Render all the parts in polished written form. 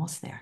almost there.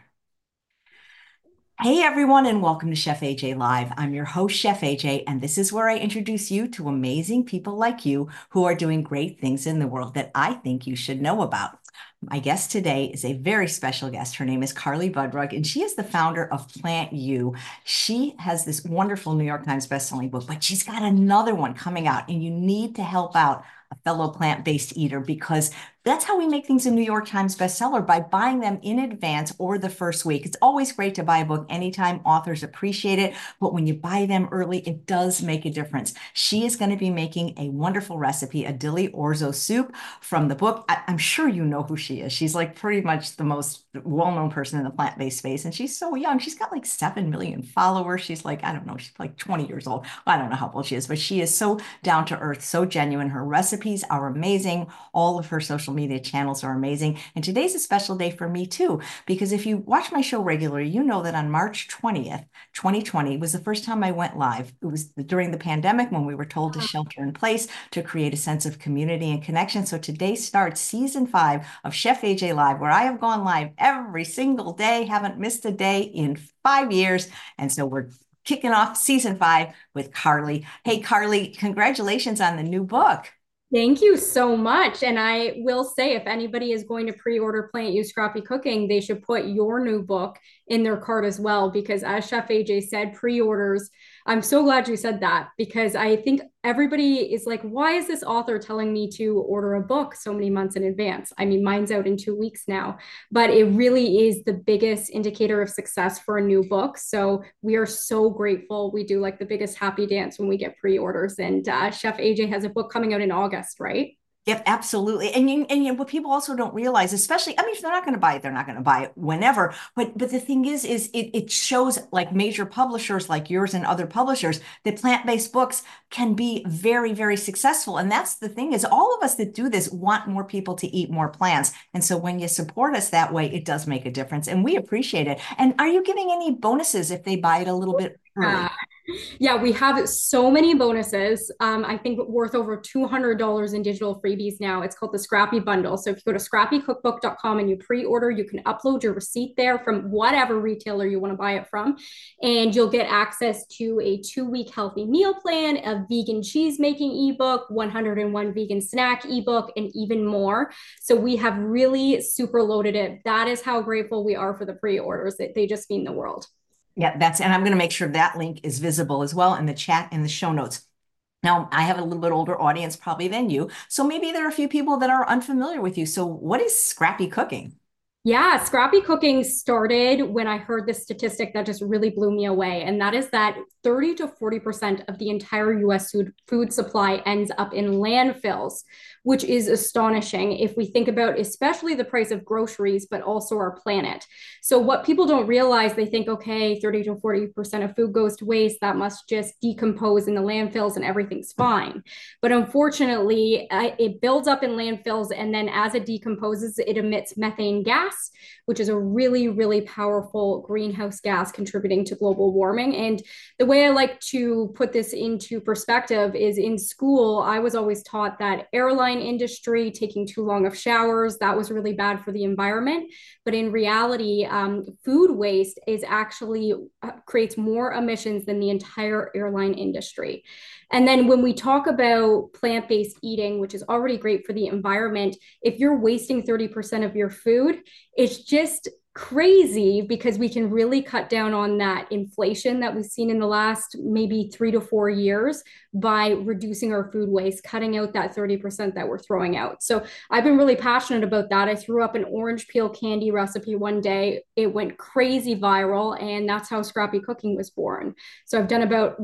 Hey everyone, and welcome to Chef AJ Live. I'm your host, Chef AJ, and this is where I introduce you to amazing people like you who are doing great things in the world that I think you should know about. My guest today is a very special guest. Her name is Carly Budrug, and she is the founder of Plant U. She has this wonderful New York Times bestselling book, but she's got another one coming out, and you need to help out a fellow plant-based eater because that's how we make things a New York Times bestseller, by buying them in advance or the first week. It's always great to buy a book anytime. Authors appreciate it, but when you buy them early, it does make a difference. She is going to be making a wonderful recipe, a dili orzo soup from the book. I'm sure you know who she is. She's like pretty much the most well-known person in the plant-based space, and she's so young. She's got like 7 million followers. She's like, I don't know, she's like 20 years old. I don't know how old she is, but she is so down to earth, so genuine. Her recipes are amazing. All of her social media channels are amazing. And today's a special day for me too, because if you watch my show regularly, you know that on March 20th, 2020 was the first time I went live. It was during the pandemic when we were told to shelter in place to create a sense of community and connection. So today starts season 5 of Chef AJ Live, where I have gone live every single day, haven't missed a day in 5 years. And so we're kicking off season 5 with Carly. Hey, Carly, congratulations on the new book. Thank you so much. And I will say, if anybody is going to pre-order Plant You Scrappy Cooking, they should put your new book in their cart as well. Because as Chef AJ said, pre-orders, I'm so glad you said that, because I think everybody is like, why is this author telling me to order a book so many months in advance? I mean, mine's out in 2 weeks now, but it really is the biggest indicator of success for a new book. So we are so grateful. We do like the biggest happy dance when we get pre-orders. And Chef AJ has a book coming out in August, right? Yep, absolutely. What people also don't realize, especially, I mean, if they're not going to buy it, they're not going to buy it whenever. But the thing is it shows like major publishers like yours and other publishers that plant-based books can be very, very successful. And that's the thing, is all of us that do this want more people to eat more plants. And so when you support us that way, it does make a difference. And we appreciate it. And are you giving any bonuses if they buy it a little bit Uh, early? Yeah, we have so many bonuses. I think worth over $200 in digital freebies now. It's called the Scrappy Bundle. So if you go to scrappycookbook.com and you pre-order, you can upload your receipt there from whatever retailer you want to buy it from. And you'll get access to a 2-week healthy meal plan, a vegan cheese making ebook, 101 vegan snack ebook, and even more. So we have really super loaded it. That is how grateful we are for the pre-orders. They just mean the world. Yeah, and I'm going to make sure that link is visible as well in the chat in the show notes. Now, I have a little bit older audience probably than you, so maybe there are a few people that are unfamiliar with you. So, what is scrappy cooking? Yeah, scrappy cooking started when I heard this statistic that just really blew me away. And that is that 30 to 40% of the entire US food supply ends up in landfills, which is astonishing if we think about especially the price of groceries, but also our planet. So, what people don't realize, they think, okay, 30 to 40% of food goes to waste. That must just decompose in the landfills and everything's fine. But unfortunately, it builds up in landfills. And then as it decomposes, it emits methane gas, which is a really, really powerful greenhouse gas contributing to global warming. And the way I like to put this into perspective is, in school, I was always taught that airline industry, taking too long of showers, that was really bad for the environment. But in reality, food waste is actually creates more emissions than the entire airline industry. And then when we talk about plant based eating, which is already great for the environment, if you're wasting 30% of your food, it's just crazy, because we can really cut down on that inflation that we've seen in the last maybe 3 to 4 years by reducing our food waste, cutting out that 30% that we're throwing out. So I've been really passionate about that. I threw up an orange peel candy recipe one day. It went crazy viral, and that's how Scrappy Cooking was born. So I've done about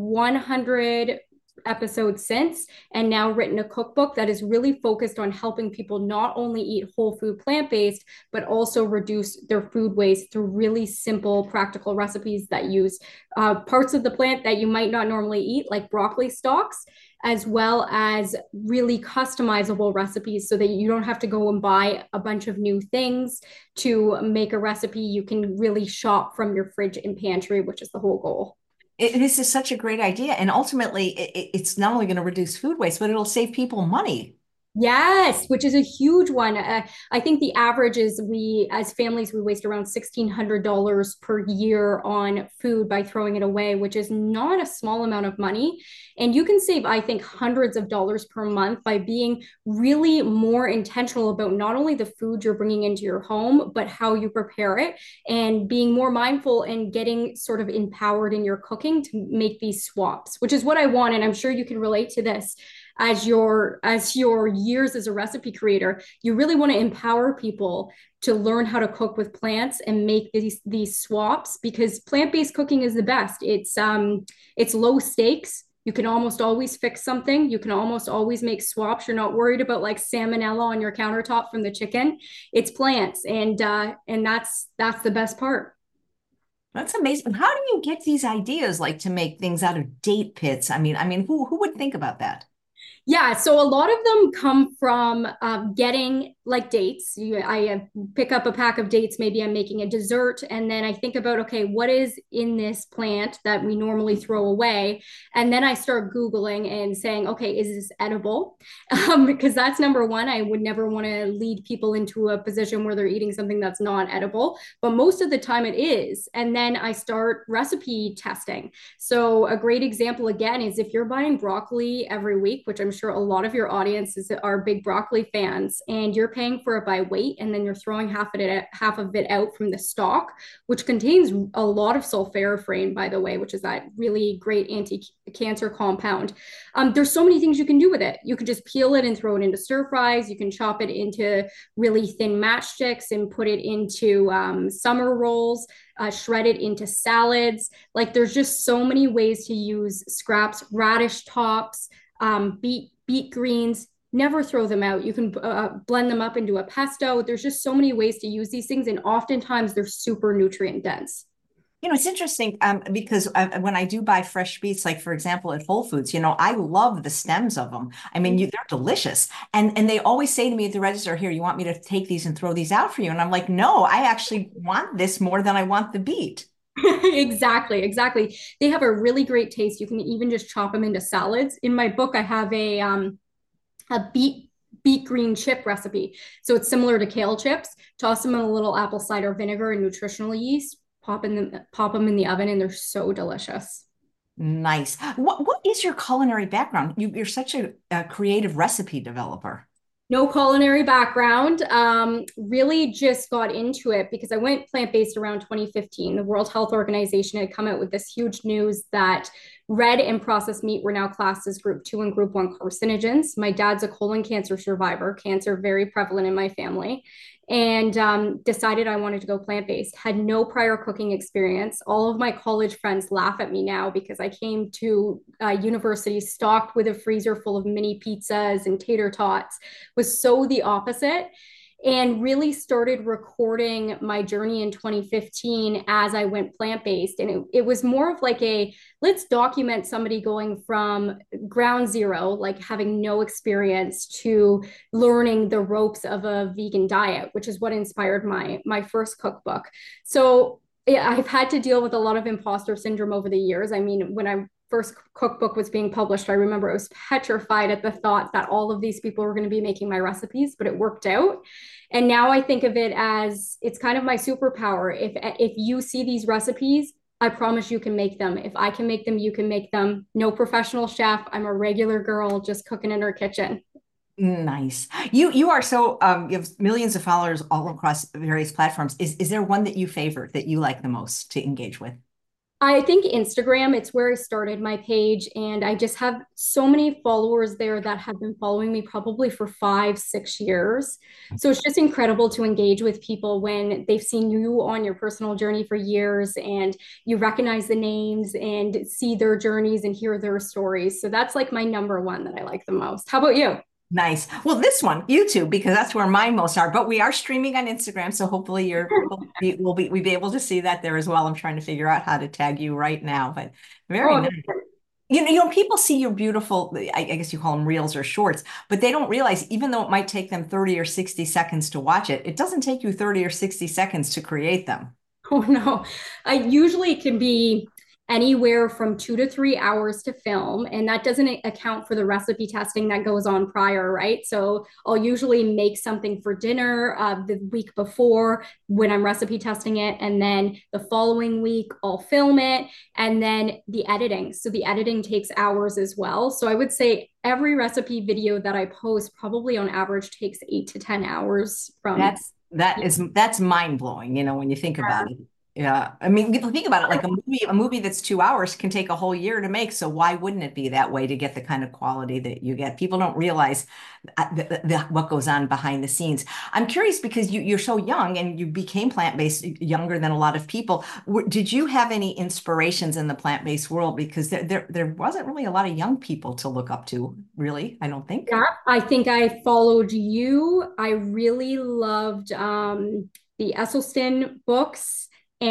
100 episodes since, and now written a cookbook that is really focused on helping people not only eat whole food plant based, but also reduce their food waste through really simple, practical recipes that use parts of the plant that you might not normally eat, like broccoli stalks, as well as really customizable recipes so that you don't have to go and buy a bunch of new things to make a recipe. You can really shop from your fridge and pantry, which is the whole goal. This is such a great idea. And ultimately, it's not only going to reduce food waste, but it'll save people money. Yes, which is a huge one. I think the average is we, as families, we waste around $1,600 per year on food by throwing it away, which is not a small amount of money. And you can save, I think, hundreds of dollars per month by being really more intentional about not only the food you're bringing into your home, but how you prepare it and being more mindful and getting sort of empowered in your cooking to make these swaps, which is what I want. And I'm sure you can relate to this as your years as a recipe creator. You really want to empower people to learn how to cook with plants and make these swaps, because plant-based cooking is the best. It's low stakes. You can almost always fix something. You can almost always make swaps. You're not worried about like salmonella on your countertop from the chicken. It's plants, and that's the best part. That's amazing. How do you get these ideas like to make things out of date pits? I mean, who would think about that? Yeah, so a lot of them come from getting like dates. I pick up a pack of dates. Maybe I'm making a dessert, and then I think about, okay, what is in this plant that we normally throw away? And then I start Googling and saying, okay, is this edible? Because that's number one. I would never want to lead people into a position where they're eating something that's not edible, but most of the time it is. And then I start recipe testing. So a great example again is if you're buying broccoli every week, which I'm sure a lot of your audiences are big broccoli fans, and you're paying for it by weight, and then you're throwing half of it out from the stalk, which contains a lot of sulforaphane, by the way, which is that really great anti-cancer compound. There's so many things you can do with it. You can just peel it and throw it into stir fries. You can chop it into really thin matchsticks and put it into summer rolls, shred it into salads. Like there's just so many ways to use scraps, radish tops, beet greens. Never throw them out. You can blend them up into a pesto. There's just so many ways to use these things, and oftentimes they're super nutrient dense. It's interesting because when I do buy fresh beets, like for example at Whole Foods, I love the stems of them. I mean, they're delicious, and they always say to me at the register, "Here, you want me to take these and throw these out for you?" And I'm like, "No, I actually want this more than I want the beet." Exactly, exactly. They have a really great taste. You can even just chop them into salads. In my book, I have a beet green chip recipe. So it's similar to kale chips. Toss them in a little apple cider vinegar and nutritional yeast. Pop them in the oven, and they're so delicious. Nice. What is your culinary background? You're such a creative recipe developer. No culinary background. Really just got into it because I went plant-based around 2015. The World Health Organization had come out with this huge news that red and processed meat were now classed as group 2 and group 1 carcinogens. My dad's a colon cancer survivor, cancer very prevalent in my family, and decided I wanted to go plant based. Had no prior cooking experience. All of my college friends laugh at me now because I came to university stocked with a freezer full of mini pizzas and tater tots, was so the opposite, and really started recording my journey in 2015 as I went plant based. And it was more of like a let's document somebody going from ground zero, like having no experience, to learning the ropes of a vegan diet, which is what inspired my first cookbook. So yeah, I've had to deal with a lot of imposter syndrome over the years. I mean, when I first cookbook was being published, I remember I was petrified at the thought that all of these people were going to be making my recipes, but it worked out. And now I think of it as it's kind of my superpower. If you see these recipes, I promise you can make them. If I can make them, you can make them. No professional chef. I'm a regular girl just cooking in her kitchen. Nice. You are so you have millions of followers all across various platforms. Is there one that you favor that you like the most to engage with? I think Instagram, it's where I started my page, and I just have so many followers there that have been following me probably for 5, 6 years. So it's just incredible to engage with people when they've seen you on your personal journey for years, and you recognize the names and see their journeys and hear their stories. So that's like my number one that I like the most. How about you? Nice. Well, this one, YouTube, because that's where mine most are. But we are streaming on Instagram, so hopefully we'll be able to see that there as well. I'm trying to figure out how to tag you right now, but very Oh, nice. People see your beautiful, I guess you call them reels or shorts, but they don't realize even though it might take them 30 or 60 seconds to watch it, it doesn't take you 30 or 60 seconds to create them. oh no. I usually can be anywhere from 2 to 3 hours to film. And that doesn't account for the recipe testing that goes on prior, right? So I'll usually make something for dinner the week before when I'm recipe testing it. And then the following week, I'll film it. And then the editing. So the editing takes hours as well. So I would say every recipe video that I post probably on average takes 8 to 10 hours from. That's mind blowing, when you think about it. Yeah. I mean, think about it, like a movie that's 2 hours can take a whole year to make. So why wouldn't it be that way to get the kind of quality that you get? People don't realize what goes on behind the scenes. I'm curious because you're so young and you became plant-based younger than a lot of people. Did you have any inspirations in the plant-based world? Because there wasn't really a lot of young people to look up to, really, I don't think. Yeah, I think I followed you. I really loved the Esselstyn books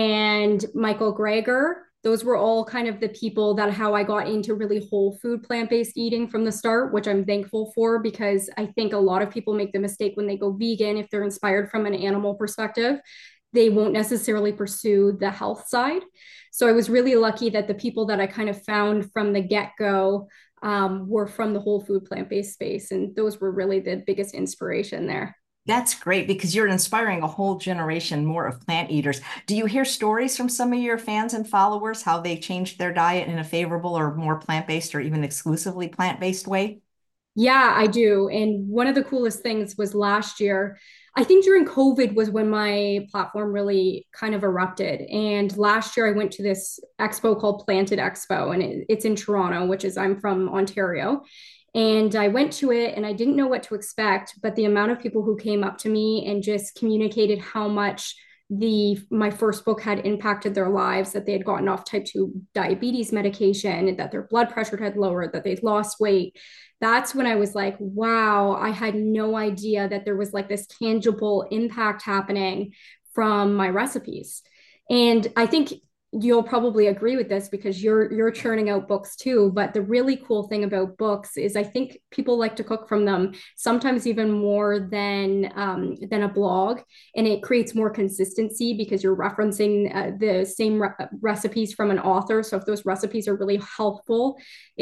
and Michael Greger. Those were all kind of the people that how I got into really whole food plant-based eating from the start, which I'm thankful for because I think a lot of people make the mistake when they go vegan, if they're inspired from an animal perspective, they won't necessarily pursue the health side. So I was really lucky that the people that I kind of found from the get-go were from the whole food plant-based space. And those were really the biggest inspiration there. That's great because you're inspiring a whole generation more of plant eaters. Do you hear stories from some of your fans and followers how they changed their diet in a favorable or more plant-based or even exclusively plant-based way? Yeah, I do. And one of the coolest things was last year. I think during COVID was when my platform really kind of erupted. And last year I went to this expo called Planted Expo, and it's in Toronto, which is I'm from Ontario. And I went to it and I didn't know what to expect, but the amount of people who came up to me and just communicated how much the my first book had impacted their lives, that they had gotten off type 2 diabetes medication, that their blood pressure had lowered, that they'd lost weight. That's when I was like, wow, I had no idea that there was like this tangible impact happening from my recipes. And I think you'll probably agree with this because you're churning out books too. But the really cool thing about books is I think people like to cook from them sometimes even more than a blog, and it creates more consistency because you're referencing the same recipes from an author. So if those recipes are really helpful,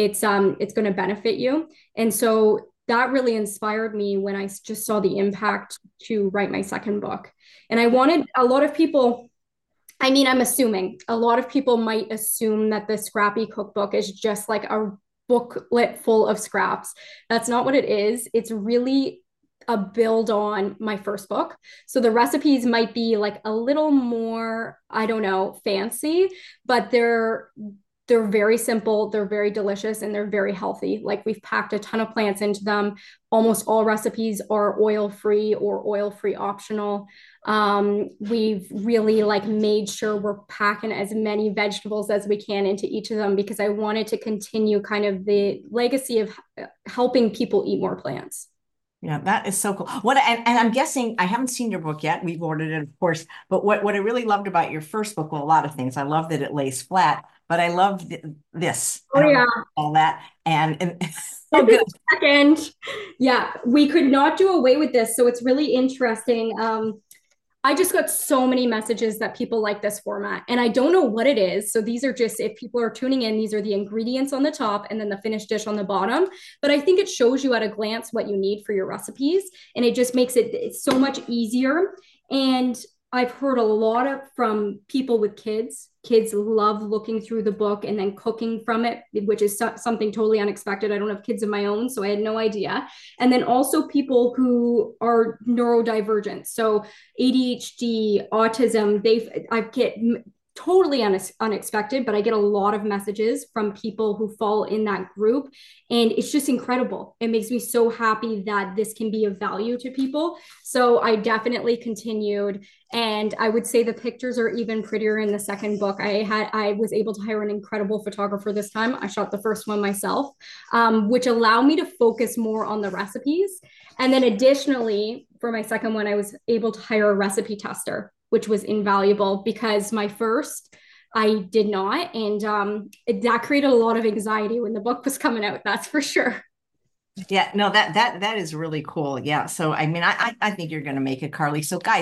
it's going to benefit you. And so that really inspired me when I just saw the impact to write my second book. And I wanted a lot of people, I mean, I'm assuming a lot of people might assume that the Scrappy Cookbook is just like a booklet full of scraps. That's not what it is. It's really a build on my first book. So the recipes might be like a little more, I don't know, fancy, but they're very simple, they're very delicious, and they're very healthy. Like we've packed a ton of plants into them. Almost all recipes are oil-free or oil-free optional. We've really like made sure we're packing as many vegetables as we can into each of them because I wanted to continue kind of the legacy of helping people eat more plants. Yeah, that is so cool. And I'm guessing I haven't seen your book yet. We've ordered it, of course. But what I really loved about your first book, well, a lot of things. I love that it lays flat, but I love this. I Oh don't know yeah. all that. And so This is good. second. Yeah, we could not do away with this. So it's really interesting. I just got so many messages that people like this format, and I don't know what it is. So these are just, if people are tuning in, these are the ingredients on the top and then the finished dish on the bottom. But I think it shows you at a glance what you need for your recipes, and it just makes it so much easier. And I've heard a lot of from people with kids. Kids love looking through the book and then cooking from it, which is something totally unexpected. I don't have kids of my own, so I had no idea. And then also people who are neurodivergent, so ADHD, autism. I get totally unexpected, but I get a lot of messages from people who fall in that group. And it's just incredible. It makes me so happy that this can be of value to people. So I definitely continued. And I would say the pictures are even prettier in the second book. I was able to hire an incredible photographer this time. I shot the first one myself, which allowed me to focus more on the recipes. And then additionally, for my second one, I was able to hire a recipe tester, which was invaluable because my first, I did not. And that created a lot of anxiety when the book was coming out, that's for sure. Yeah, no, that is really cool. Yeah. So I mean, I think you're gonna make it, Carly. So guys,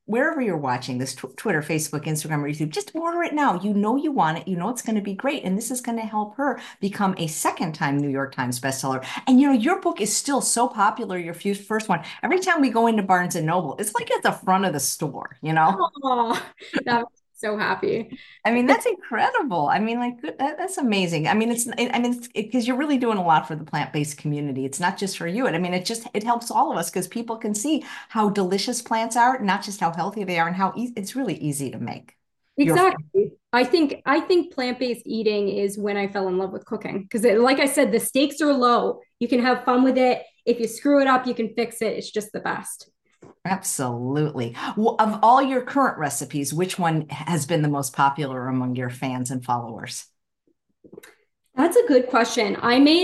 wherever you're watching this, Twitter, Facebook, Instagram, or YouTube, just order it now. You know you want it. You know it's going to be great. And this is going to help her become a second time New York Times bestseller. And your book is still so popular, your first one. Every time we go into Barnes and Noble, it's like at the front of the store. Oh, that was so happy. I mean, that's incredible. I mean, like that's amazing. I mean, it's because you're really doing a lot for the plant-based community. It's not just for you. I mean, it helps all of us because people can see how delicious plants are, not just how healthy they are, and how it's really easy to make. Your Exactly. I think plant-based eating is when I fell in love with cooking because like I said, the stakes are low. You can have fun with it. If you screw it up, you can fix it. It's just the best. Absolutely. Well, of all your current recipes, which one has been the most popular among your fans and followers? That's a good question. I made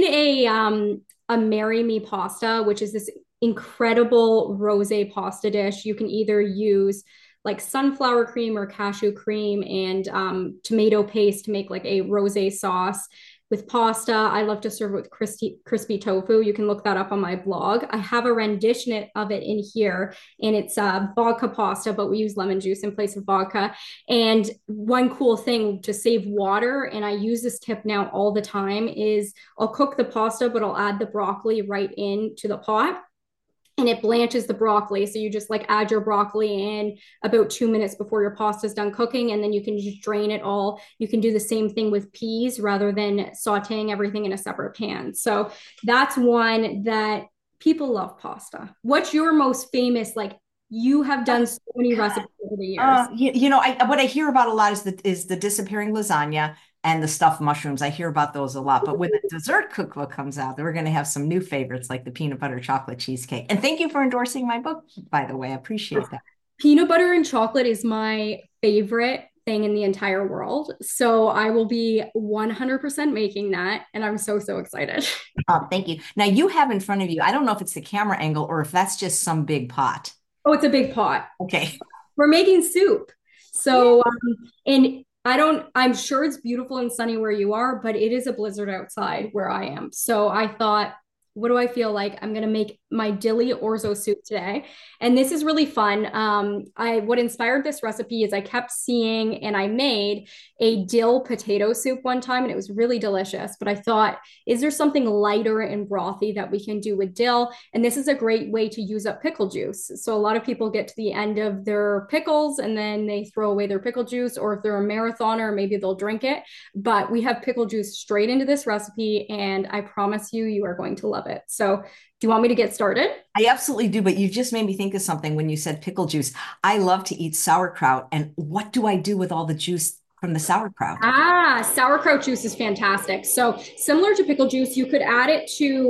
a Marry Me pasta, which is this incredible rosé pasta dish. You can either use like sunflower cream or cashew cream and tomato paste to make like a rosé sauce with pasta. I love to serve it with crispy tofu. You can look that up on my blog. I have a rendition of it in here, and it's vodka pasta, but we use lemon juice in place of vodka. And one cool thing to save water, and I use this tip now all the time, is I'll cook the pasta, but I'll add the broccoli right into the pot and it blanches the broccoli. So you just like add your broccoli in about 2 minutes before your pasta is done cooking, and then you can just drain it all. You can do the same thing with peas rather than sauteing everything in a separate pan. So that's one that people love pasta. What's your most famous, like you have done so many recipes over the years? What I hear about a lot is the disappearing lasagna and the stuffed mushrooms. I hear about those a lot. But when the dessert cookbook comes out, we're going to have some new favorites like the peanut butter chocolate cheesecake. And thank you for endorsing my book, by the way. I appreciate that. Peanut butter and chocolate is my favorite thing in the entire world. So I will be 100% making that. And I'm so, so excited. Thank you. Now you have in front of you, I don't know if it's the camera angle or if that's just some big pot. Oh, it's a big pot. Okay. We're making soup. Yeah. So, and I'm sure it's beautiful and sunny where you are, but it is a blizzard outside where I am. So I thought, what do I feel like? I'm gonna make my dilly orzo soup today, and this is really fun. What inspired this recipe is I kept seeing, and I made a dill potato soup one time, and it was really delicious. But I thought, is there something lighter and brothy that we can do with dill? And this is a great way to use up pickle juice. So a lot of people get to the end of their pickles and then they throw away their pickle juice, or if they're a marathoner, maybe they'll drink it. But we have pickle juice straight into this recipe, and I promise you, you are going to love it. So, do you want me to get started? I absolutely do, but you just made me think of something when you said pickle juice. I love to eat sauerkraut. And what do I do with all the juice from the sauerkraut? Sauerkraut juice is fantastic. So, similar to pickle juice, you could add it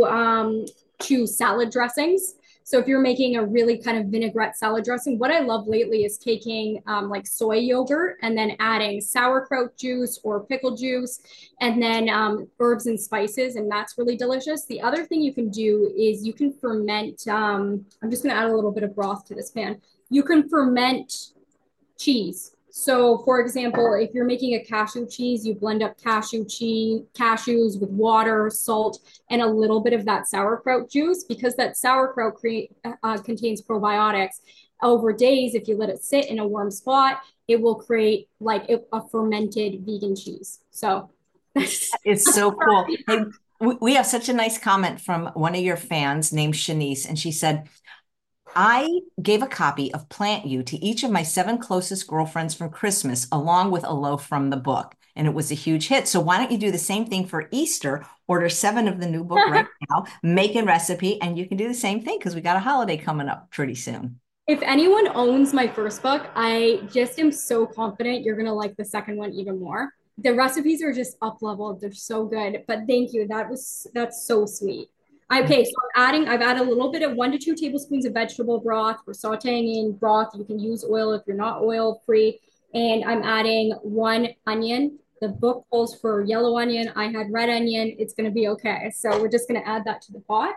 to salad dressings. So if you're making a really kind of vinaigrette salad dressing, what I love lately is taking like soy yogurt and then adding sauerkraut juice or pickle juice and then herbs and spices, and that's really delicious. The other thing you can do is you can ferment. I'm just going to add a little bit of broth to this pan. You can ferment cheese. So, for example, if you're making a cashew cheese, you blend up cashews with water, salt, and a little bit of that sauerkraut juice because that sauerkraut contains probiotics. Over days, if you let it sit in a warm spot, it will create like a fermented vegan cheese. So, It's so cool. Hey, we have such a nice comment from one of your fans named Shanice, and she said, I gave a copy of Plant You to each of my 7 closest girlfriends from Christmas, along with a loaf from the book. And it was a huge hit. So why don't you do the same thing for Easter? Order 7 of the new book right now, make a recipe, and you can do the same thing because we got a holiday coming up pretty soon. if anyone owns my first book, I just am so confident you're going to like the second one even more. The recipes are just up leveled. They're so good. But thank you. That's so sweet. Okay, so I've added a little bit of 1 to 2 tablespoons of vegetable broth. We're sauteing in broth. You can use oil if you're not oil free. And I'm adding 1 onion. The book calls for yellow onion. I had red onion. It's going to be okay. So we're just going to add that to the pot.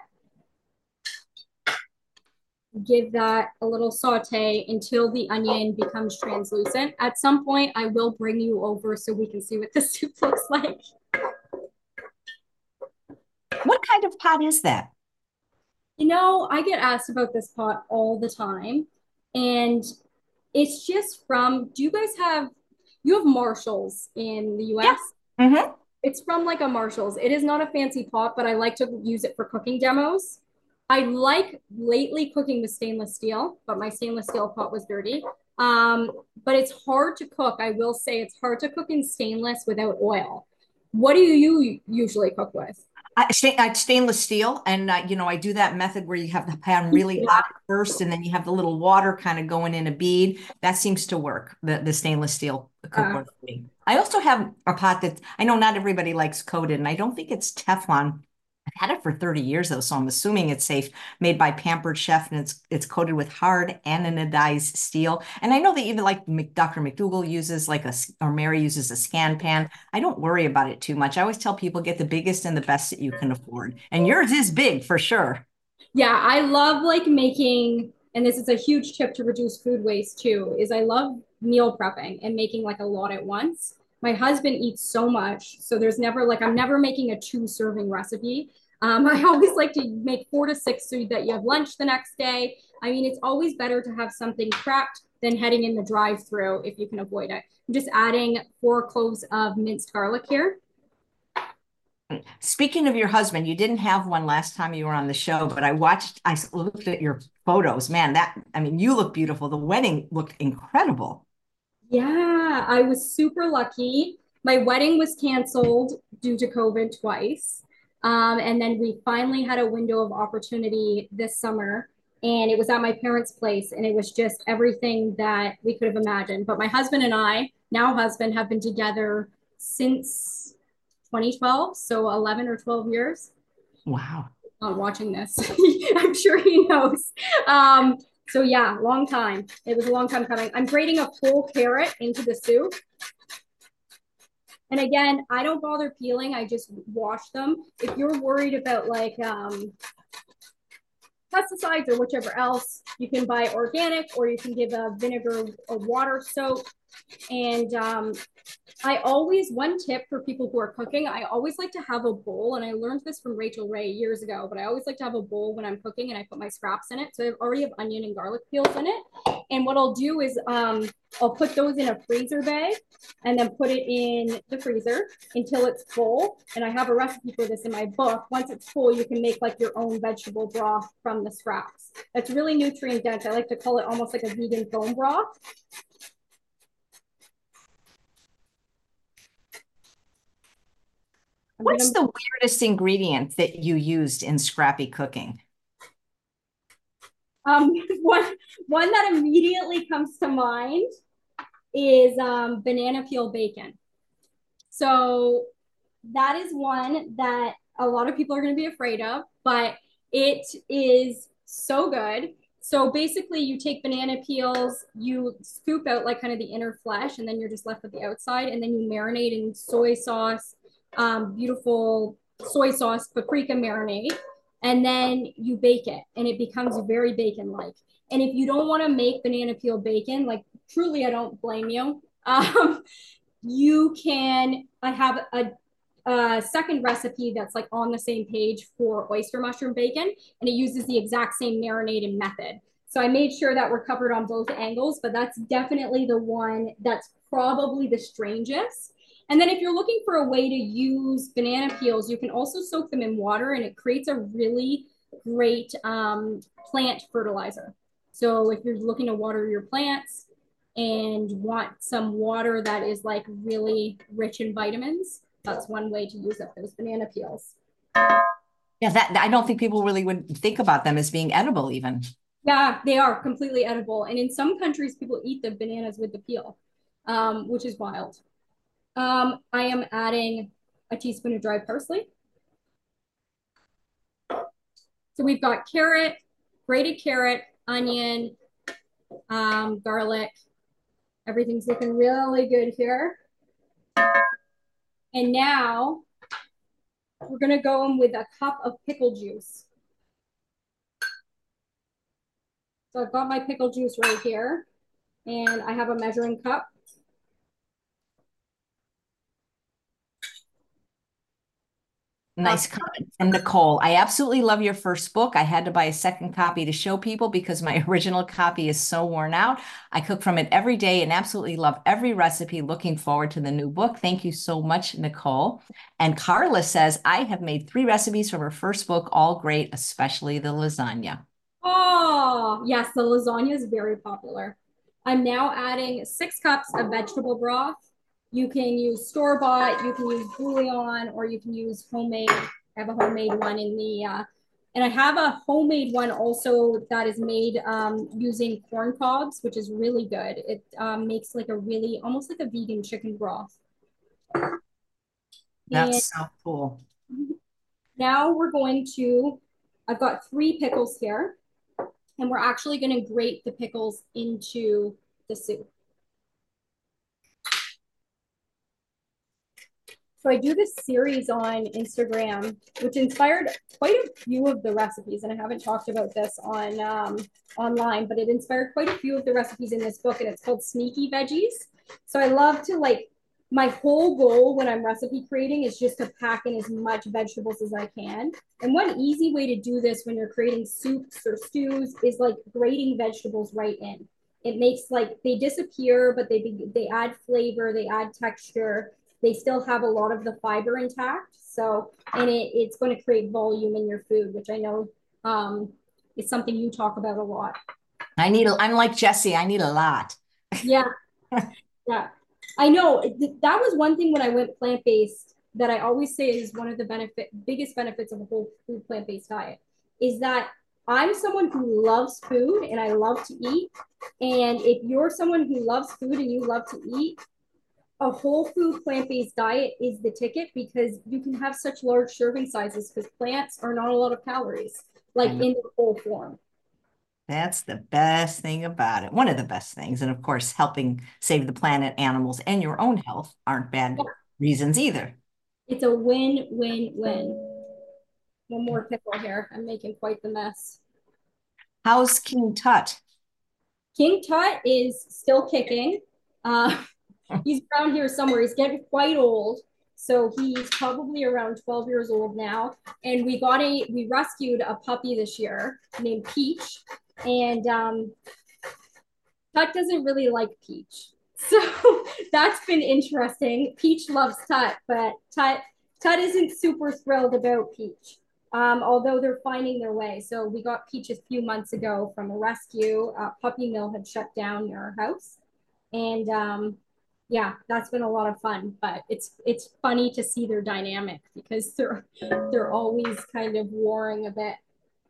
Give that a little saute until the onion becomes translucent. At some point, I will bring you over so we can see what the soup looks like. What kind of pot is that? You know, I get asked about this pot all the time, and It's just from, do you guys have, you have Marshalls in the Yeah. US? Hmm. It's from like a Marshalls. It is not a fancy pot, but I like to use it for cooking demos. I like lately cooking with stainless steel, but my stainless steel pot was dirty. Um, but it's hard to cook. I will say it's hard to cook in stainless without oil. What do you usually cook with? Stainless steel, and I do that method where you have the pan really Yeah. hot at first, and then you have the little water kind of going in a bead. That seems to work. The stainless steel cookware for me. I also have a pot that I know not everybody likes coated, and I don't think it's Teflon. I've had it for 30 years though, so I'm assuming it's safe. Made by Pampered Chef, and it's coated with hard anodized steel. And I know that even like Dr. McDougall uses or Mary uses a scan pan. I don't worry about it too much. I always tell people get the biggest and the best that you can afford. And yours is big for sure. Yeah, I love like making, and this is a huge tip to reduce food waste too, is I love meal prepping and making like a lot at once. My husband eats so much, so there's never like I'm never making a two-serving recipe. I always like to make 4 to 6 so that you have lunch the next day. I mean, it's always better to have something prepped than heading in the drive-through if you can avoid it. I'm just adding 4 cloves of minced garlic here. Speaking of your husband, you didn't have one last time you were on the show, but I looked at your photos. Man, I mean, you look beautiful. The wedding looked incredible. Yeah, I was super lucky. My wedding was canceled due to COVID twice. And then we finally had a window of opportunity this summer, and it was at my parents' place, and it was just everything that we could have imagined. But my husband and I, now husband, have been together since 2012, so 11 or 12 years. Wow. Watching this. I'm sure he knows. So yeah, long time. It was a long time coming. I'm grating a whole carrot into the soup. And again, I don't bother peeling. I just wash them. If you're worried about like pesticides or whichever else, you can buy organic or you can give a vinegar or water soak. And I always, one tip for people who are cooking, I always like to have a bowl, and I learned this from Rachel Ray years ago, but I always like to have a bowl when I'm cooking and I put my scraps in it. So I already have onion and garlic peels in it. And what I'll do is I'll put those in a freezer bag and then put it in the freezer until it's full. And I have a recipe for this in my book. Once it's full, you can make like your own vegetable broth from the scraps. It's really nutrient dense. I like to call it almost like a vegan foam broth. I'm What's gonna the weirdest ingredient that you used in scrappy cooking? Um, one one that immediately comes to mind is banana peel bacon. So that is one that a lot of people are going to be afraid of, but it is so good. So basically, you take banana peels, you scoop out like kind of the inner flesh, and then you're just left with the outside, and then you marinate in soy sauce, beautiful soy sauce, paprika marinade, and then you bake it, and it becomes very bacon-like. And if you don't want to make banana peel bacon, like truly, I don't blame you. You can, I have a second recipe that's like on the same page for oyster mushroom bacon, and it uses the exact same marinating method. So I made sure that we're covered on both angles, but that's definitely the one that's probably the strangest. And then if you're looking for a way to use banana peels, you can also soak them in water, and it creates a really great plant fertilizer. So if you're looking to water your plants and want some water that is like really rich in vitamins, that's one way to use up those banana peels. Yeah, that I don't think people really would think about them as being edible even. Yeah, they are completely edible. And in some countries, people eat the bananas with the peel, which is wild. I am adding a teaspoon of dry parsley. So we've got carrot, grated carrot, onion, garlic. Everything's looking really good here. And now we're going to go in with a cup of pickle juice. So I've got my pickle juice right here, and I have a measuring cup. Nice comment from Nicole. I absolutely love your first book. I had to buy a second copy to show people because my original copy is so worn out. I cook from it every day and absolutely love every recipe. Looking forward to the new book. Thank you so much, Nicole. And Carla says, I have made 3 recipes from her first book, all great, especially the lasagna. Oh, yes, the lasagna is very popular. I'm now adding 6 cups of vegetable broth. You can use store-bought, you can use bouillon, or you can use homemade. I have a homemade one and I have a homemade one also that is made using corn cobs, which is really good. It makes like a really, almost like a vegan chicken broth. And That's so cool. now I've got 3 pickles here. And we're actually going to grate the pickles into the soup. So I do this series on Instagram, which inspired quite a few of the recipes, and I haven't talked about this on online, but it inspired quite a few of the recipes in this book, and it's called Sneaky Veggies. So I love to my whole goal when I'm recipe creating is just to pack in as much vegetables as I can. And one easy way to do this when you're creating soups or stews is like grating vegetables right in. It makes they disappear, but they add flavor, they add texture, they still have a lot of the fiber intact. So, and it's going to create volume in your food, which I know is something you talk about a lot. I'm like Jesse, I need a lot. Yeah, yeah. I know that was one thing when I went plant-based that I always say is one of the biggest benefits of a whole food plant-based diet is that I'm someone who loves food and I love to eat. And if you're someone who loves food and you love to eat, a whole food plant-based diet is the ticket because you can have such large serving sizes because plants are not a lot of calories, like in the whole form. That's the best thing about it. One of the best things. And of course, helping save the planet, animals, and your own health aren't bad Yeah, reasons either. it's a win-win-win. One more pickle here. I'm making quite the mess. How's King Tut? King Tut is still kicking. Uh, he's around here somewhere. He's getting quite old. So he's probably around 12 years old now. And we rescued a puppy this year named Peach. And Tut doesn't really like Peach. So that's been interesting. Peach loves Tut, but Tut isn't super thrilled about Peach. Although they're finding their way. So we got Peach a few months ago from a rescue. Puppy Mill had shut down near our house. And yeah, that's been a lot of fun. But it's funny to see their dynamic because they're always kind of warring a bit.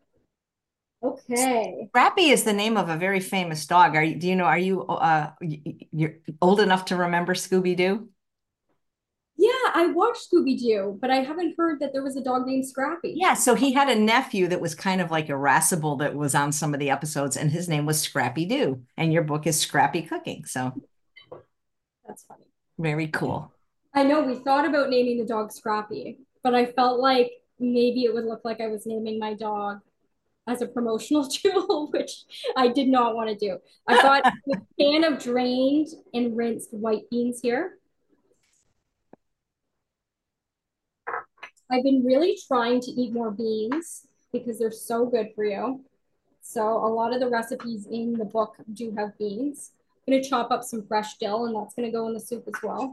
Okay. Scrappy is the name of a very famous dog. Are you you're old enough to remember Scooby-Doo? Yeah, I watched Scooby Doo, but I haven't heard that there was a dog named Scrappy. Yeah, so he had a nephew that was kind of like irascible that was on some of the episodes, and his name was Scrappy Doo. And your book is Scrappy Cooking. So That's funny. very cool. I know we thought about naming the dog Scrappy, but I felt like maybe it would look like I was naming my dog as a promotional tool, which I did not want to do. I've got a can of drained and rinsed white beans here. I've been really trying to eat more beans because they're so good for you. So a lot of the recipes in the book do have beans. I'm going to chop up some fresh dill and that's going to go in the soup as well.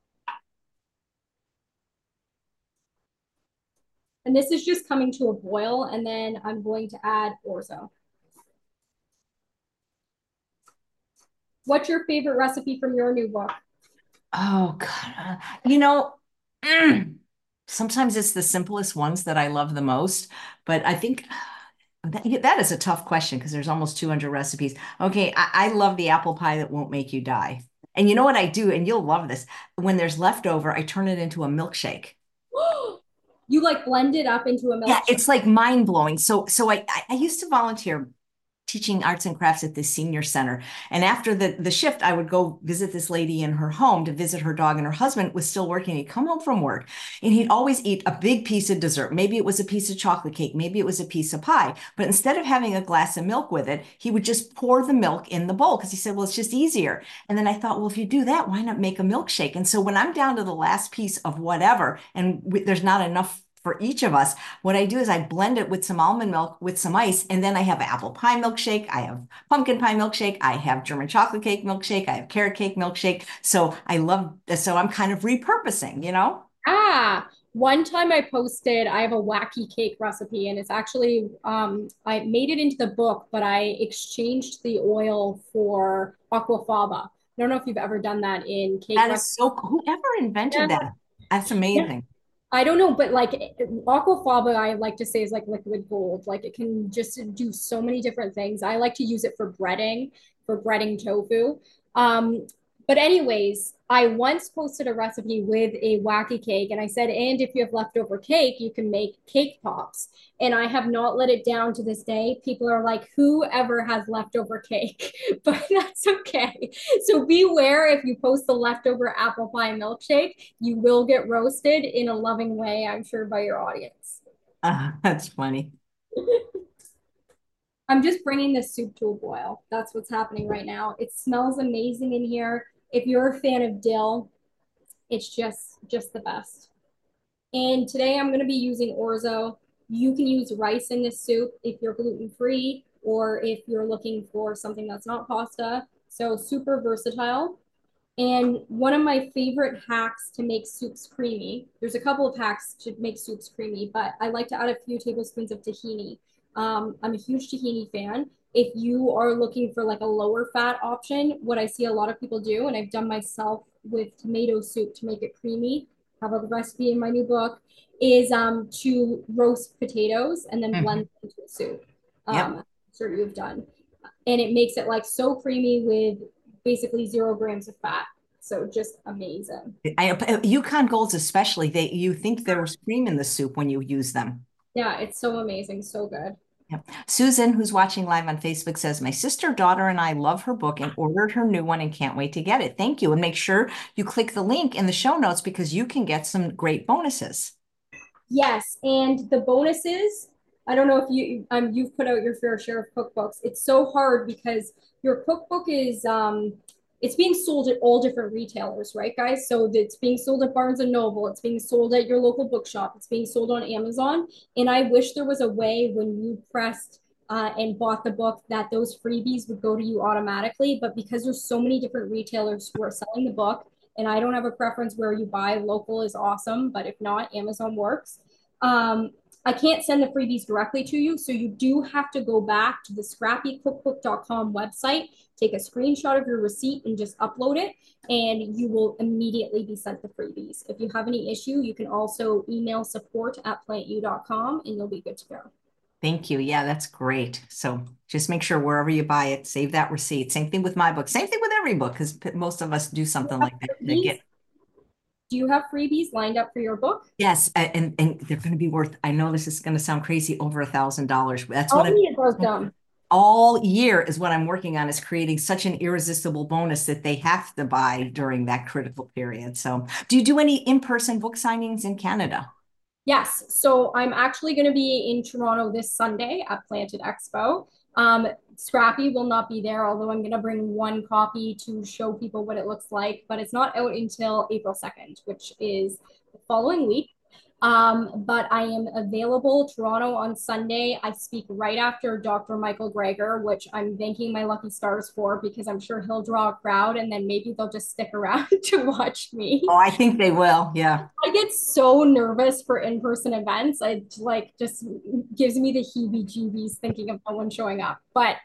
And this is just coming to a boil and then I'm going to add orzo. What's your favorite recipe from your new book? Oh God. You know, mm, sometimes it's the simplest ones that I love the most, but I think that is a tough question because there's almost 200 recipes. Okay, I love the apple pie that won't make you die. And you know what I do, and you'll love this. When there's leftover, I turn it into a milkshake. You blend it up into a Yeah, milkshake. it's like mind blowing. So I used to volunteer teaching arts and crafts at this senior center. And after the shift, I would go visit this lady in her home to visit her dog, and her husband was still working. He'd come home from work and he'd always eat a big piece of dessert. Maybe it was a piece of chocolate cake, maybe it was a piece of pie. But instead of having a glass of milk with it, he would just pour the milk in the bowl because he said, well, it's just easier. And then I thought, well, if you do that, why not make a milkshake? And so when I'm down to the last piece of whatever, and there's not enough for each of us, what I do is I blend it with some almond milk with some ice, and then I have apple pie milkshake, I have pumpkin pie milkshake, I have German chocolate cake milkshake, I have carrot cake milkshake. So I'm kind of repurposing, you know? One time I posted, I have a wacky cake recipe, and it's actually, I made it into the book, but I exchanged the oil for aquafaba. I don't know if you've ever done that in cake That is recipes. so cool. Whoever invented that? That's Yeah. amazing. I don't know, but like aquafaba, I like to say is like liquid gold. Like it can just do so many different things. I like to use it for breading tofu. Um, but anyways, I once posted a recipe with a wacky cake, and I said, and if you have leftover cake, you can make cake pops. And I have not let it down to this day. People are like, whoever has leftover cake, but that's okay. So beware if you post the leftover apple pie milkshake, you will get roasted in a loving way, I'm sure, by your audience. That's funny. I'm just bringing this soup to a boil. That's what's happening right now. It smells amazing in here. If you're a fan of dill, it's just the best. And today I'm going to be using orzo. You can use rice in this soup if you're gluten free or if you're looking for something that's not pasta. So super versatile. And one of my favorite hacks to make soups creamy, there's a couple of hacks to make soups creamy, but I like to add a few tablespoons of tahini. I'm a huge tahini fan. If you are looking for like a lower fat option, what I see a lot of people do, and I've done myself with tomato soup to make it creamy, have a recipe in my new book, is to roast potatoes and then blend Mhm. them into a soup. Yep. I'm sure you've done. And it makes it like so creamy with basically 0 grams of fat. So just amazing. Yukon Golds especially, you think there was cream in the soup when you use them. Yeah, it's so amazing. So good. Yep. Susan, who's watching live on Facebook, says, my sister, daughter, and I love her book and ordered her new one and can't wait to get it. Thank you. And make sure you click the link in the show notes because you can get some great bonuses. Yes, and the bonuses, I don't know if you've put out your fair share of cookbooks. It's so hard because your cookbook is it's being sold at all different retailers, right, guys? So it's being sold at Barnes and Noble, it's being sold at your local bookshop, it's being sold on Amazon. And I wish there was a way when you pressed and bought the book that those freebies would go to you automatically. But because there's so many different retailers who are selling the book, and I don't have a preference where you buy, local is awesome, but if not, Amazon works. Um, I can't send the freebies directly to you, so you do have to go back to the scrappycookbook.com website, take a screenshot of your receipt and just upload it, and you will immediately be sent the freebies. If you have any issue, you can also email support@plantu.com and you'll be good to go. Thank you. Yeah, that's great. So just make sure wherever you buy it, save that receipt. Same thing with my book. Same thing with every book because most of us do something like that. They get Do you have freebies lined up for your book? yes, and they're going to be worth. I know this is going to sound crazy, over $1,000. That's what Tell I'm me about them. all year is what I'm working on is creating such an irresistible bonus that they have to buy during that critical period. So, do you do any in-person book signings in Canada? Yes, so I'm actually going to be in Toronto this Sunday at Planted Expo. Scrappy will not be there, although I'm going to bring one copy to show people what it looks like, but it's not out until April 2nd, which is the following week. But I am available Toronto on Sunday. I speak right after Dr. Michael Greger, which I'm thanking my lucky stars for because I'm sure he'll draw a crowd and then maybe they'll just stick around to watch me. Oh, I think they will. Yeah. I get so nervous for in-person events. I like just gives me the heebie-jeebies thinking of no one showing up. But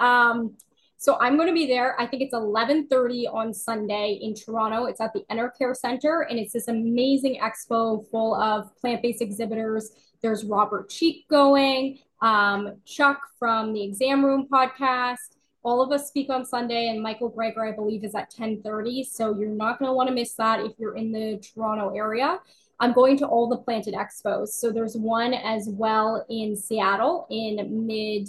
so I'm going to be there. I think it's 11:30 on Sunday in Toronto. It's at the Enercare Center, and it's this amazing expo full of plant-based exhibitors. There's Robert Cheek going, Chuck from the Exam Room podcast. All of us speak on Sunday, and Michael Greger, I believe, is at 10:30. So you're not going to want to miss that if you're in the Toronto area. I'm going to all the planted expos. So there's one as well in Seattle in mid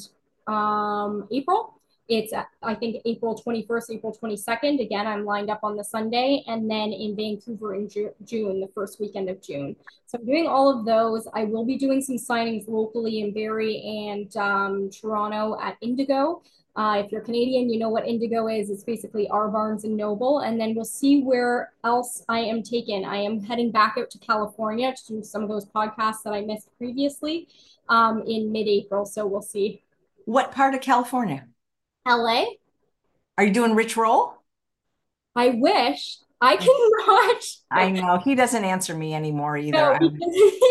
April. It's, I think, April 21st, April 22nd. Again, I'm lined up on the Sunday. And then in Vancouver in June, the first weekend of June. So I'm doing all of those. I will be doing some signings locally in Barrie and Toronto at Indigo. If you're Canadian, you know what Indigo is. It's basically our Barnes and Noble. And then we'll see where else I am taken. I am heading back out to California to do some of those podcasts that I missed previously in mid-April. So we'll see. What part of California? LA, Are you doing Rich Roll? I wish I cannot. I know he doesn't answer me anymore either. No, because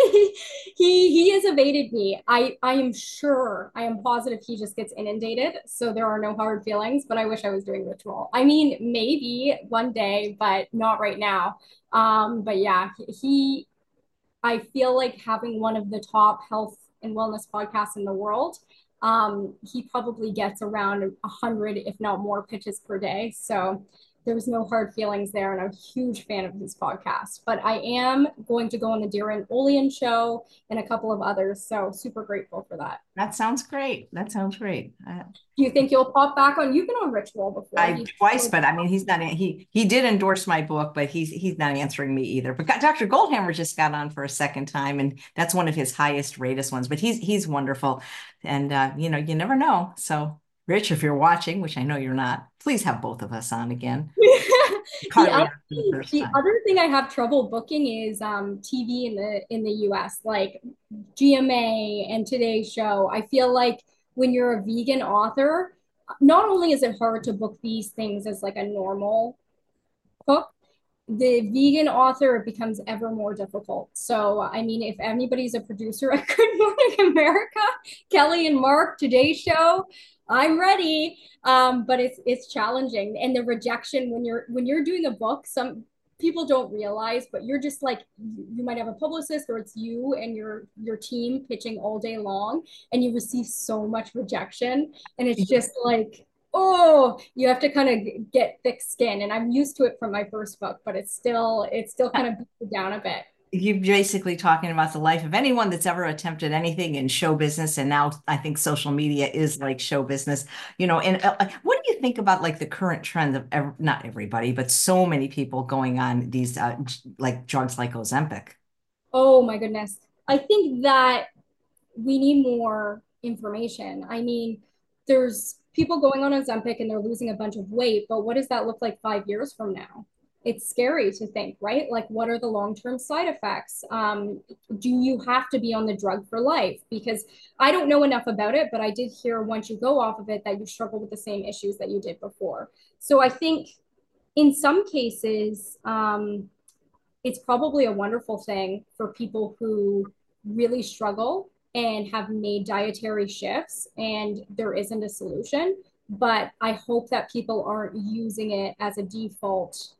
he has evaded me. I am sure, I am positive he just gets inundated, so there are no hard feelings. But I wish I was doing ritual. I mean, maybe one day, but not right now. But yeah, he I feel like having one of the top health and wellness podcasts in the world. He probably gets around 100, if not more, pitches per day. So there's no hard feelings there. And I'm a huge fan of his podcast. But I am going to go on the Darren Olian show and a couple of others. So super grateful for that. That sounds great. That sounds great. Do you think you'll pop back on? You've been on Ritual before. I twice, but I mean, he's not. He did endorse my book, but he's not answering me either. But Dr. Goldhammer just got on for a second time, and that's one of his highest rated ones. But he's wonderful, and you know, you never know. So, Rich, if you're watching, which I know you're not, please have both of us on again. the Carly other on for the first the time. other thing I have trouble booking is TV in the US, like GMA and Today Show. I feel like when you're a vegan author, not only is it hard to book these things as like a normal cook, the vegan author it becomes ever more difficult. So, I mean, if anybody's a producer at Good Morning America, Kelly and Mark, Today Show, I'm ready. But it's challenging, and the rejection when you're doing a book, some people don't realize, but you're just like you might have a publicist or it's you and your team pitching all day long, and you receive so much rejection, and it's just like oh, you have to kind of get thick skin. And I'm used to it from my first book, but it's still kind of beats you down a bit. You're basically talking about the life of anyone that's ever attempted anything in show business, and now I think social media is like show business, you know. And what do you think about like the current trend of not everybody, but so many people going on these like drugs like Ozempic? Oh my goodness. I think that we need more information. I mean, there's people going on Ozempic and they're losing a bunch of weight, but what does that look like 5 years from now? It's scary to think, right? Like, what are the long-term side effects? Do you have to be on the drug for life? Because I don't know enough about it, but I did hear once you go off of it that you struggle with the same issues that you did before. So I think in some cases, it's probably a wonderful thing for people who really struggle and have made dietary shifts and there isn't a solution. But I hope that people aren't using it as a default